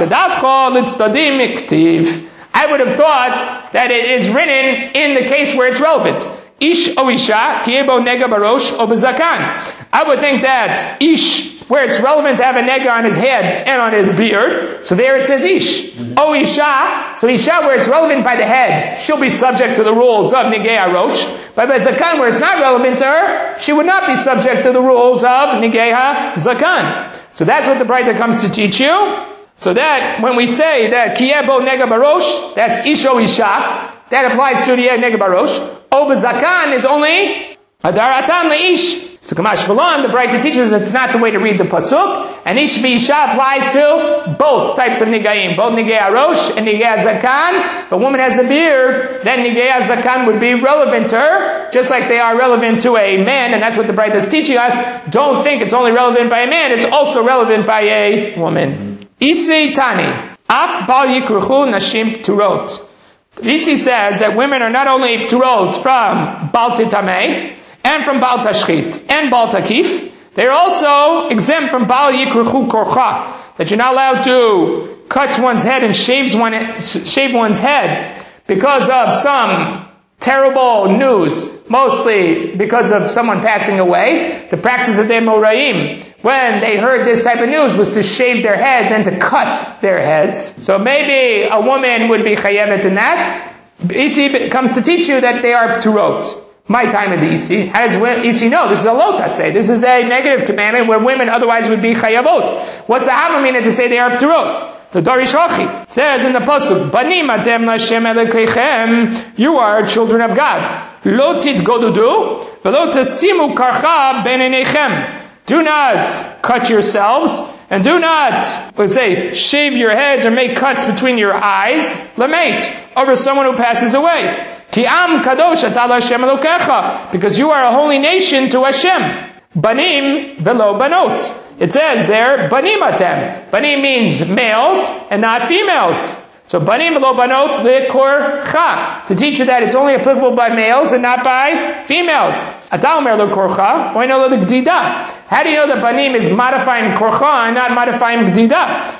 [SPEAKER 1] would have thought that it is written in the case where it's relevant. Ish o isha, kiebo nega barosh o bezakan. I would think that ish, where it's relevant to have a nega on his head and on his beard, so there it says ish. O isha, so isha where it's relevant by the head, she'll be subject to the rules of nigei harosh. But by zakan where it's not relevant to her, she would not be subject to the rules of nigei ha-zakan. So that's what the Braita comes to teach you. So that, when we say that kiebo nega barosh, that's isho isha, that applies to the nega barosh. O bezakan is only hadaratam leish. So Kamash Balan, the Braita teaches it's not the way to read the pasuk, and ish v'isha applies to both types of nigaim, both nigei harosh and nigei hazakan. If a woman has a beard, then nigei hazakan would be relevant to her, just like they are relevant to a man, and that's what the Braita is teaching us. Don't think it's only relevant by a man, it's also relevant by a woman. Isi Tani, Af Bal Yikruchu Nashim Pturot. Isi says that women are not only Pturot from Bal Titameh, and from Bal Tashchit, and Bal Takif, they're also exempt from Bal Yikruchu Korcha, that you're not allowed to cut one's head and shave one's head because of some terrible news, mostly because of someone passing away. The practice of the Amoraim, when they heard this type of news, was to shave their heads and to cut their heads. So maybe a woman would be chayevet in that. Isi comes to teach you that they are pturot. My time of the Isi. How does Isi know? This is a lota say. This is a negative commandment where women otherwise would be chayavot. What's the havamina to say they are pturot? The Darish Hachi says in the pasuk, Banim atem Lashem Elokeichem, you are children of God. Lo titgodudu, velo tasimu karcha ben einechem. Do not cut yourselves, and do not, let's say, shave your heads or make cuts between your eyes, lamate, over someone who passes away. Ki am kadosh ata Lashem Elokecha, because you are a holy nation to Hashem. Banim velo banot. It says there, banim atem. Banim means males and not females. So banim v'lo banot lekorcha, to teach you that it's only applicable by males and not by females. Ata omer lekorcha, oino legdida. How do you know that banim is modifying korcha and not modifying gdida?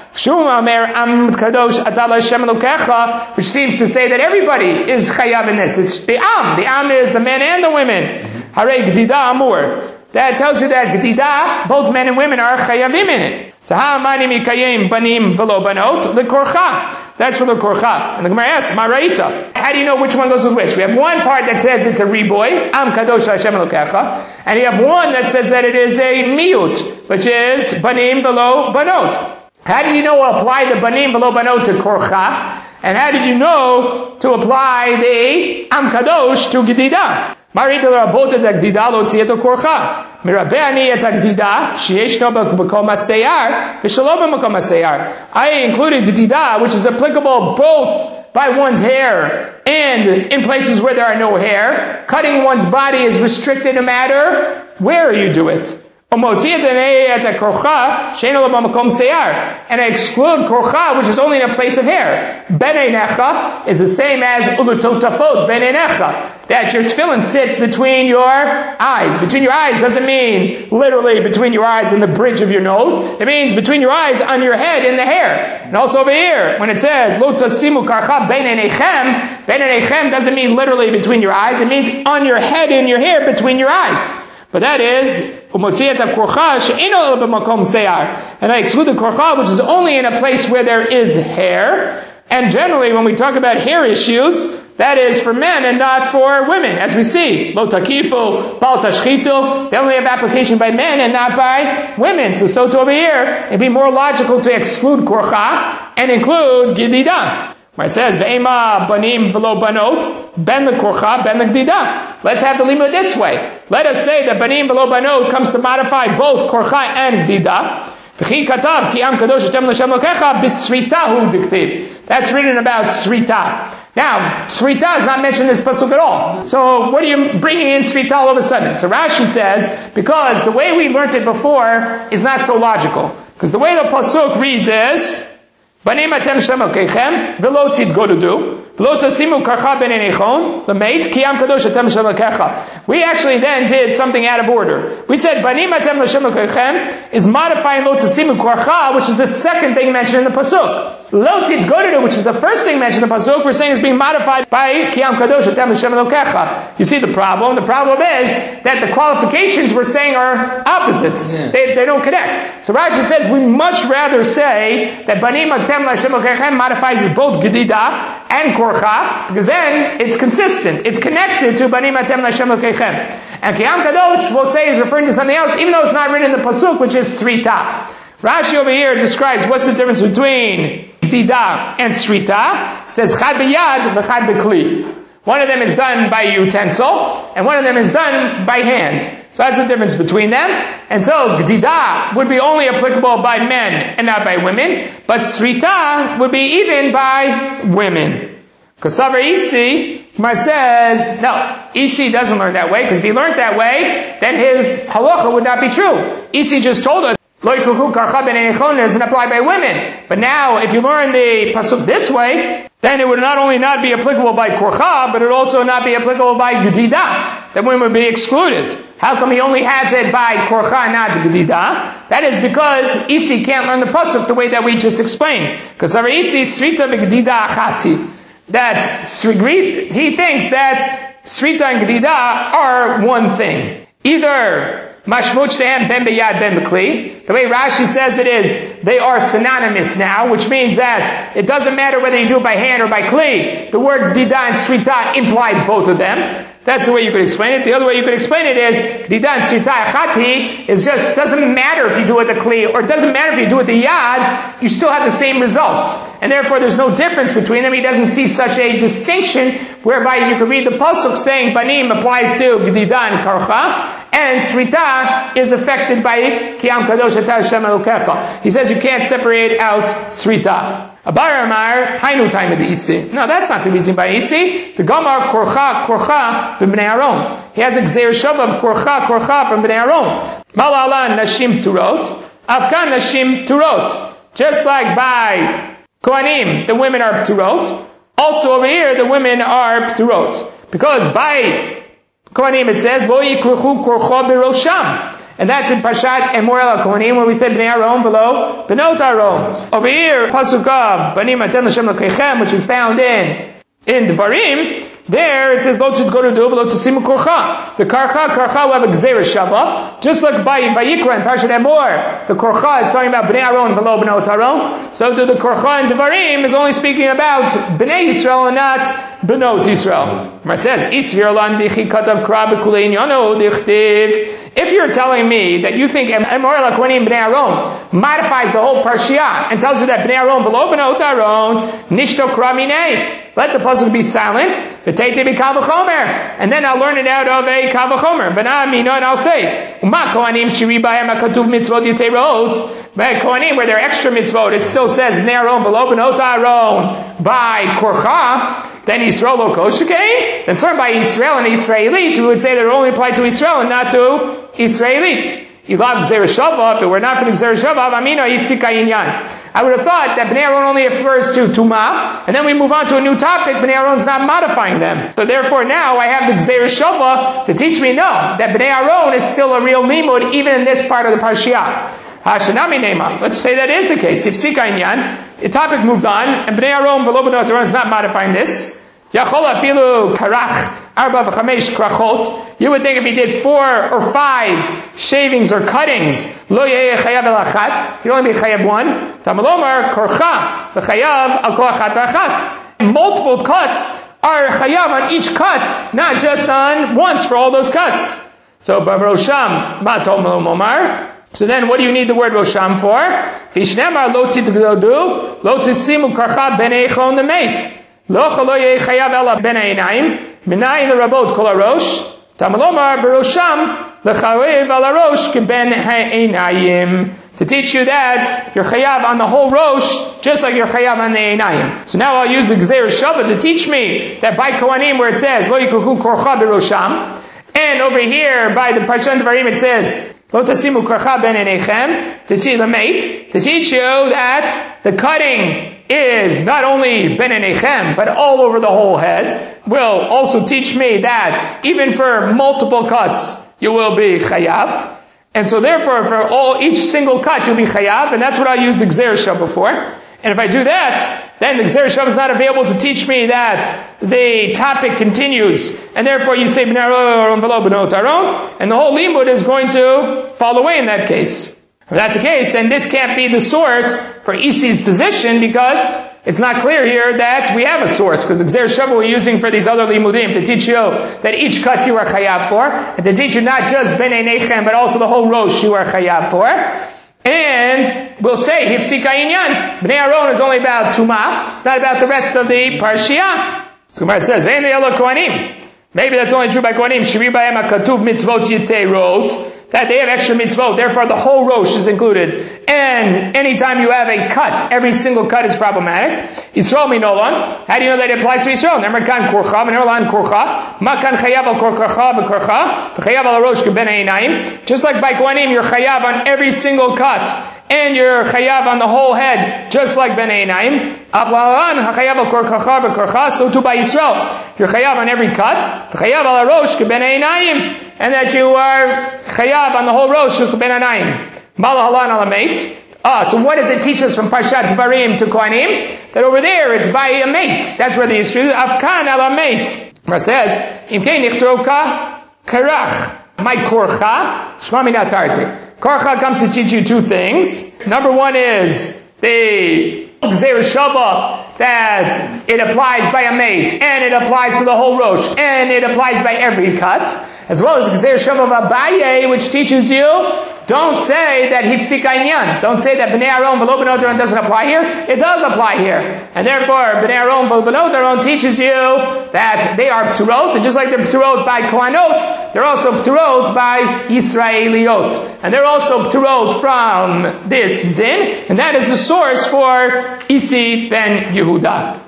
[SPEAKER 1] Which seems to say that everybody is chayav in this. It's the am. The am is the men and the women. Hare gdida amur. That tells you that gdida, both men and women, are chayavim in it. So how mani mikayim banim v'lo banot lekorcha? That's for the korcha. And the Gemara asks, Maraita. How do you know which one goes with which? We have one part that says it's a riboy, am kadosh Hashem elokecha, and you have one that says that it is a miut, which is banim v'lo banot. How do you know to apply the banim v'lo banot to korcha? And how did you know to apply the am kadosh to gdida? Marita l'rabot et gdida lo tzieto korcha. Mirabeani et gdida sheyeshno b'makom haseyar v'shelo b'makom haseyar. I included gdida, which is applicable both by one's hair and in places where there are no hair. Cutting one's body is restricted no matter where you do it. And I exclude korcha, which is only in a place of hair. Benei necha is the same as ulutotafot benei necha, that your tefillin sit between your eyes. Between your eyes doesn't mean literally between your eyes and the bridge of your nose. It means between your eyes, on your head, in the hair. And also over here, when it says lo tasimu karcha benei nechem doesn't mean literally between your eyes. It means on your head and your hair, between your eyes. But that is, and I exclude the korcha, which is only in a place where there is hair. And generally, when we talk about hair issues, that is for men and not for women, as we see. Lo takifu, bal tashchitu, they only have application by men and not by women. So to over here, it'd be more logical to exclude korcha and include gidida. Where it says, Ve'ema banim v'lo banot, ben lekorcha, ben legdida. Let's have the limud this way. Let us say that banim v'lo banot comes to modify both korcha and gdida. V'chi katav, ki am kadosh etem l'shem lokecha, b'sritahu diktiv. That's written about srita. Now, srita is not mentioned in this pasuk at all. So, what are you bringing in srita all of a sudden? So Rashi says, because the way we learned it before is not so logical. Because the way the pasuk reads is, Banim atem shem alkeichem, v'lo tzidgodudu, v'lo tasimu karcha benei nechon, l'meit, ki am kadosh atem shem alkecha. We actually then did something out of order. We said, Banim atem shem alkeichem is modifying lo tasimu karcha, which is the second thing mentioned in the pasuk. Lo tzidgodudu, which is the first thing mentioned in the pasuk, we're saying is being modified by ki am kadosh atem shem alkecha. You see the problem? The problem is that the qualifications we're saying are opposites. Yeah. They don't connect. So Rashi says, we much rather say that Banim modifies both Gedida and Korcha, because then it's consistent. It's connected to Banim Atem Lashem Lokechem. And Kiyam Kadosh, we'll say, is referring to something else, even though it's not written in the Pasuk, which is Srita. Rashi over here describes what's the difference between Gedida and Srita. It says, Chad b'yad v'chad b'kli. One of them is done by utensil, and one of them is done by hand. So that's the difference between them. And so, Gdida would be only applicable by men and not by women, but Srita would be even by women. Because Savar Isi, Gemara says, no, Isi doesn't learn that way, because if he learned that way, then his halacha would not be true. Isi just told us, Lo yikuchu karcha benei nechon doesn't apply by women. But now, if you learn the pasuk this way, then it would not only not be applicable by korcha, but it would also not be applicable by gedida. Then women would be excluded. How come he only has it by korcha, not gedida? That is because Isi can't learn the pasuk the way that we just explained. Because our Isi srita v'gedida achati. That he thinks that srita and gedida are one thing. Either mashmut shnehem ben beyad ben b'kli. The way Rashi says it is, they are synonymous now, which means that it doesn't matter whether you do it by hand or by kli. The word dida and srita imply both of them. That's the way you could explain it. The other way you could explain it is, dida and srita achati is just, doesn't matter if you do it with the kli, or it doesn't matter if you do it with the yad, you still have the same result. And therefore there's no difference between them. He doesn't see such a distinction, whereby you could read the pasuk saying, banim applies to gedida and karcha, and srita is affected by Kiyam Kadosh Ata Hashem Elokecha. He says you can't separate out srita. Abar Amar, Hainu time of the Isi. No, that's not the reason by Isi. The Gomar Korcha b'Bnei Aron. He has a Gzeir Shava of Korcha from Bnei Aron. Malala Nashim Turot, Afkan Nashim Turot. Just like by Kohanim, the women are p'turot. Also over here, the women are p'turot. Because by Kohanim it says, Lo yikruchu korcha b'rosham. And that's in Parshat Emor Kohanim, where we said Bnei Aaron v'lo Benot Aaron. Over here, Pasuk of Banim Aten L'Shem L'Keichem, which is found in Devarim, there it says Lo Tidgoru Du v'lo Tisimu Korcha. The Karcha will have a Gzeira Shava, just like by Vayikra and Parshat Emor, the Korcha is talking about Bnei Aaron v'lo Benot Aaron. So to the Korcha in Devarim is only speaking about Bnei Yisrael and not Benot Yisrael. It says Isvir Lan Dichi Katav Kra B'Kulei Inyono Dichtiv. If you're telling me that you think Emor Kohanim Bnei Aaron modifies the whole Parshiah and tells you that Bnei Aaron v'lo Benot Aaron Nishto Kra Minei, let the pasuk be silent, and then I'll learn it out of a Kal V'chomer. And I'll say, Uma Kohanim Shiri Bayam HaKatuv Mitzvot Yiterot. By Kohanim, where there are extra mitzvot, it still says Bnei Aaron v'lo Benot Aaron by Korcha. Then Yisrael lo koshekei. Then certain by Israel and Israelite, we would say that it only applied to Israel and not to Israelite. Ilav Gzeira Shava, if it were not for the Gzeira Shava, Amino Yifsika Inyan. I would have thought that Bnei Aaron only refers to Tumah, and then we move on to a new topic, Bnei Aaron's not modifying them. So therefore now I have the Gzeira Shava to teach me, no, that Bnei Aaron is still a real limud, even in this part of the Parshiah. Hashanami Nema. Let's say that is the case. Yifsika Inyan. The topic moved on, and Bnei Aaron v'lo Benot Aaron is not modifying this. Yachol afilu karach arba v'chamesh krachot. You would think if he did 4 or 5 shavings or cuttings, lo yeh chayav el achat, he'd only be chayav 1. Tamalomar korcha v'chayav al kol achat v'achat. Multiple cuts are chayav on each cut, not just on once for all those cuts. So b'rosham ma tomalo momar. So then what do you need the word rosham for? Vishnemar lo titgodu lo tisimu karcha ben eichon the mate. Lo chalo yeh chayav ela ben einayim minayin l'rabot kol harosh tamalomar b'rosham l'chayev al harosh ke ben ha'einayim. To teach you that you're chayav on the whole rosh just like you're chayav on the einayim. So now I'll use the Gzeira Shava to teach me that by Kohanim where it says lo yikruchu korcha b'rosham, and over here by the Parshat Devarim it says Lo tasimu karcha ben enechem, to teach you that the cutting is not only ben enechem, but all over the whole head, will also teach me that even for multiple cuts, you will be chayav. And so therefore, for each single cut, you'll be chayav, and that's what I use the Gzeira Shava for. And if I do that, then the Gzeira Shava is not available to teach me that the topic continues, and therefore you say Bnei Aaron v'lo Benot Aaron, and the whole limud is going to fall away in that case. If that's the case, then this can't be the source for Isi's position, because it's not clear here that we have a source, because the Gzeira Shava we're using for these other limudim to teach you that each cut you are chayav for, and to teach you not just ben einechem, but also the whole rosh you are chayav for. And we'll say, Hifsika Inyan, Bnei Aaron is only about Tumah, it's not about the rest of the Parshiah. So Gemara says, Ve'en le'elo Kohanim. Maybe that's only true by Kohanim. Shiri b'ayim ha'katuv mitzvot yiterot. That they have extra mitzvot, therefore the whole rosh is included. And anytime you have a cut, every single cut is problematic. Yisrael minolan. How do you know that it applies to Yisrael? Nemerkan korcha, v'nemerlan korcha. Makan chayav al korcha v'korcha. V'chayav al rosh keben einayim. Just like by Kohanim, you're chayav on every single cut. And you're chayav on the whole head, just like ben einayim. Avlalan hachayav al korcha v'korcha. So too by Yisrael, you're chayav on every cut. V'chayav al rosh keben einayim. And that you are chayav on the whole rosh, just ben einayim. Malahalan alameit. So what does it teach us from Parshat Devarim to Kohanim? That over there it's by a mate. That's where the history is. Afkan alameit. Where it says, Imkein nichtroka karach. My korcha, shma min atarti. Korcha comes to teach you 2 things. Number 1 is the Gzeira Shava, that it applies by a mate, and it applies to the whole rosh, and it applies by every cut, as well as Gzeira Shava of Abaye, which teaches you, don't say that Hifsika Inyan, don't say that Bnei Aaron v'lo Benot Aaron doesn't apply here. It does apply here. And therefore, Bnei Aaron v'lo Benot Aaron teaches you that they are p'turot, and just like they're p'turot by Kohanot, they're also p'turot by Yisraeliot. And they're also p'turot from this din, and that is the source for Isi ben Yehuda.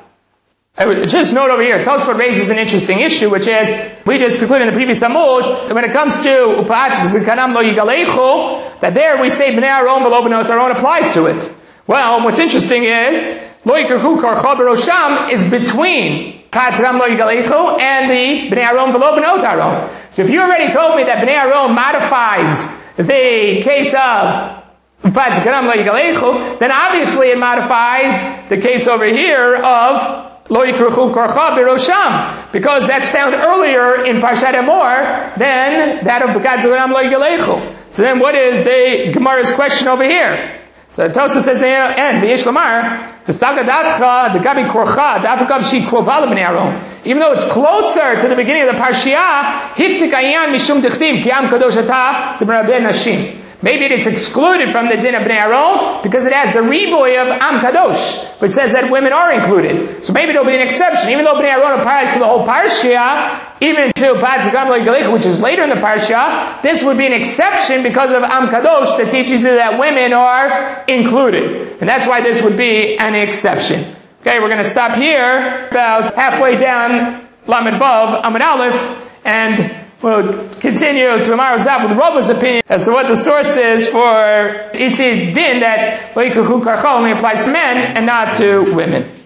[SPEAKER 1] I would just note over here, Tosfot raises an interesting issue, which is, we just concluded in the previous Amud, that when it comes to Upat Zikaram lo Yigalechu, that there we say Bnei Aaron v'lo Benot Aaron applies to it. Well, what's interesting is Lo yikrechu karcha b'rosham is between Patzgam lo yigalechu and the Bnei Aaron v'lo b'not Aaron. So if you already told me that Bnei Aaron modifies the case of Patzgam lo yigalechu, then obviously it modifies the case over here of Lo yikrechu karcha b'rosham, because that's found earlier in Parshat Emor than that of Patzgam lo yigalechu. So then what is the Gemara's question over here? So Tosafos says, and v'yesh lamar, the sagadatcha, the gabi korcha, dafakav she krova l'bnei Aaron. Even though it's closer to the beginning of the parshiah, hifzik ayan mishum dechtiv ki am kadosh ata d'merabeh nashim. Maybe it is excluded from the din of Bnei Aaron because it has the riboy of Am Kadosh, which says that women are included. So maybe there will be an exception. Even though Bnei Aaron applies to the whole parsha, even to Patzgam lo yigalechu, which is later in the parsha, this would be an exception because of Am Kadosh that teaches you that women are included. And that's why this would be an exception. Okay, we're going to stop here, about halfway down Lamed Vav, Amud Aleph, and we'll continue tomorrow's daf with Rabba's opinion as to what the source is for Isi's din that Lo yikrechu karcha only applies to men and not to women.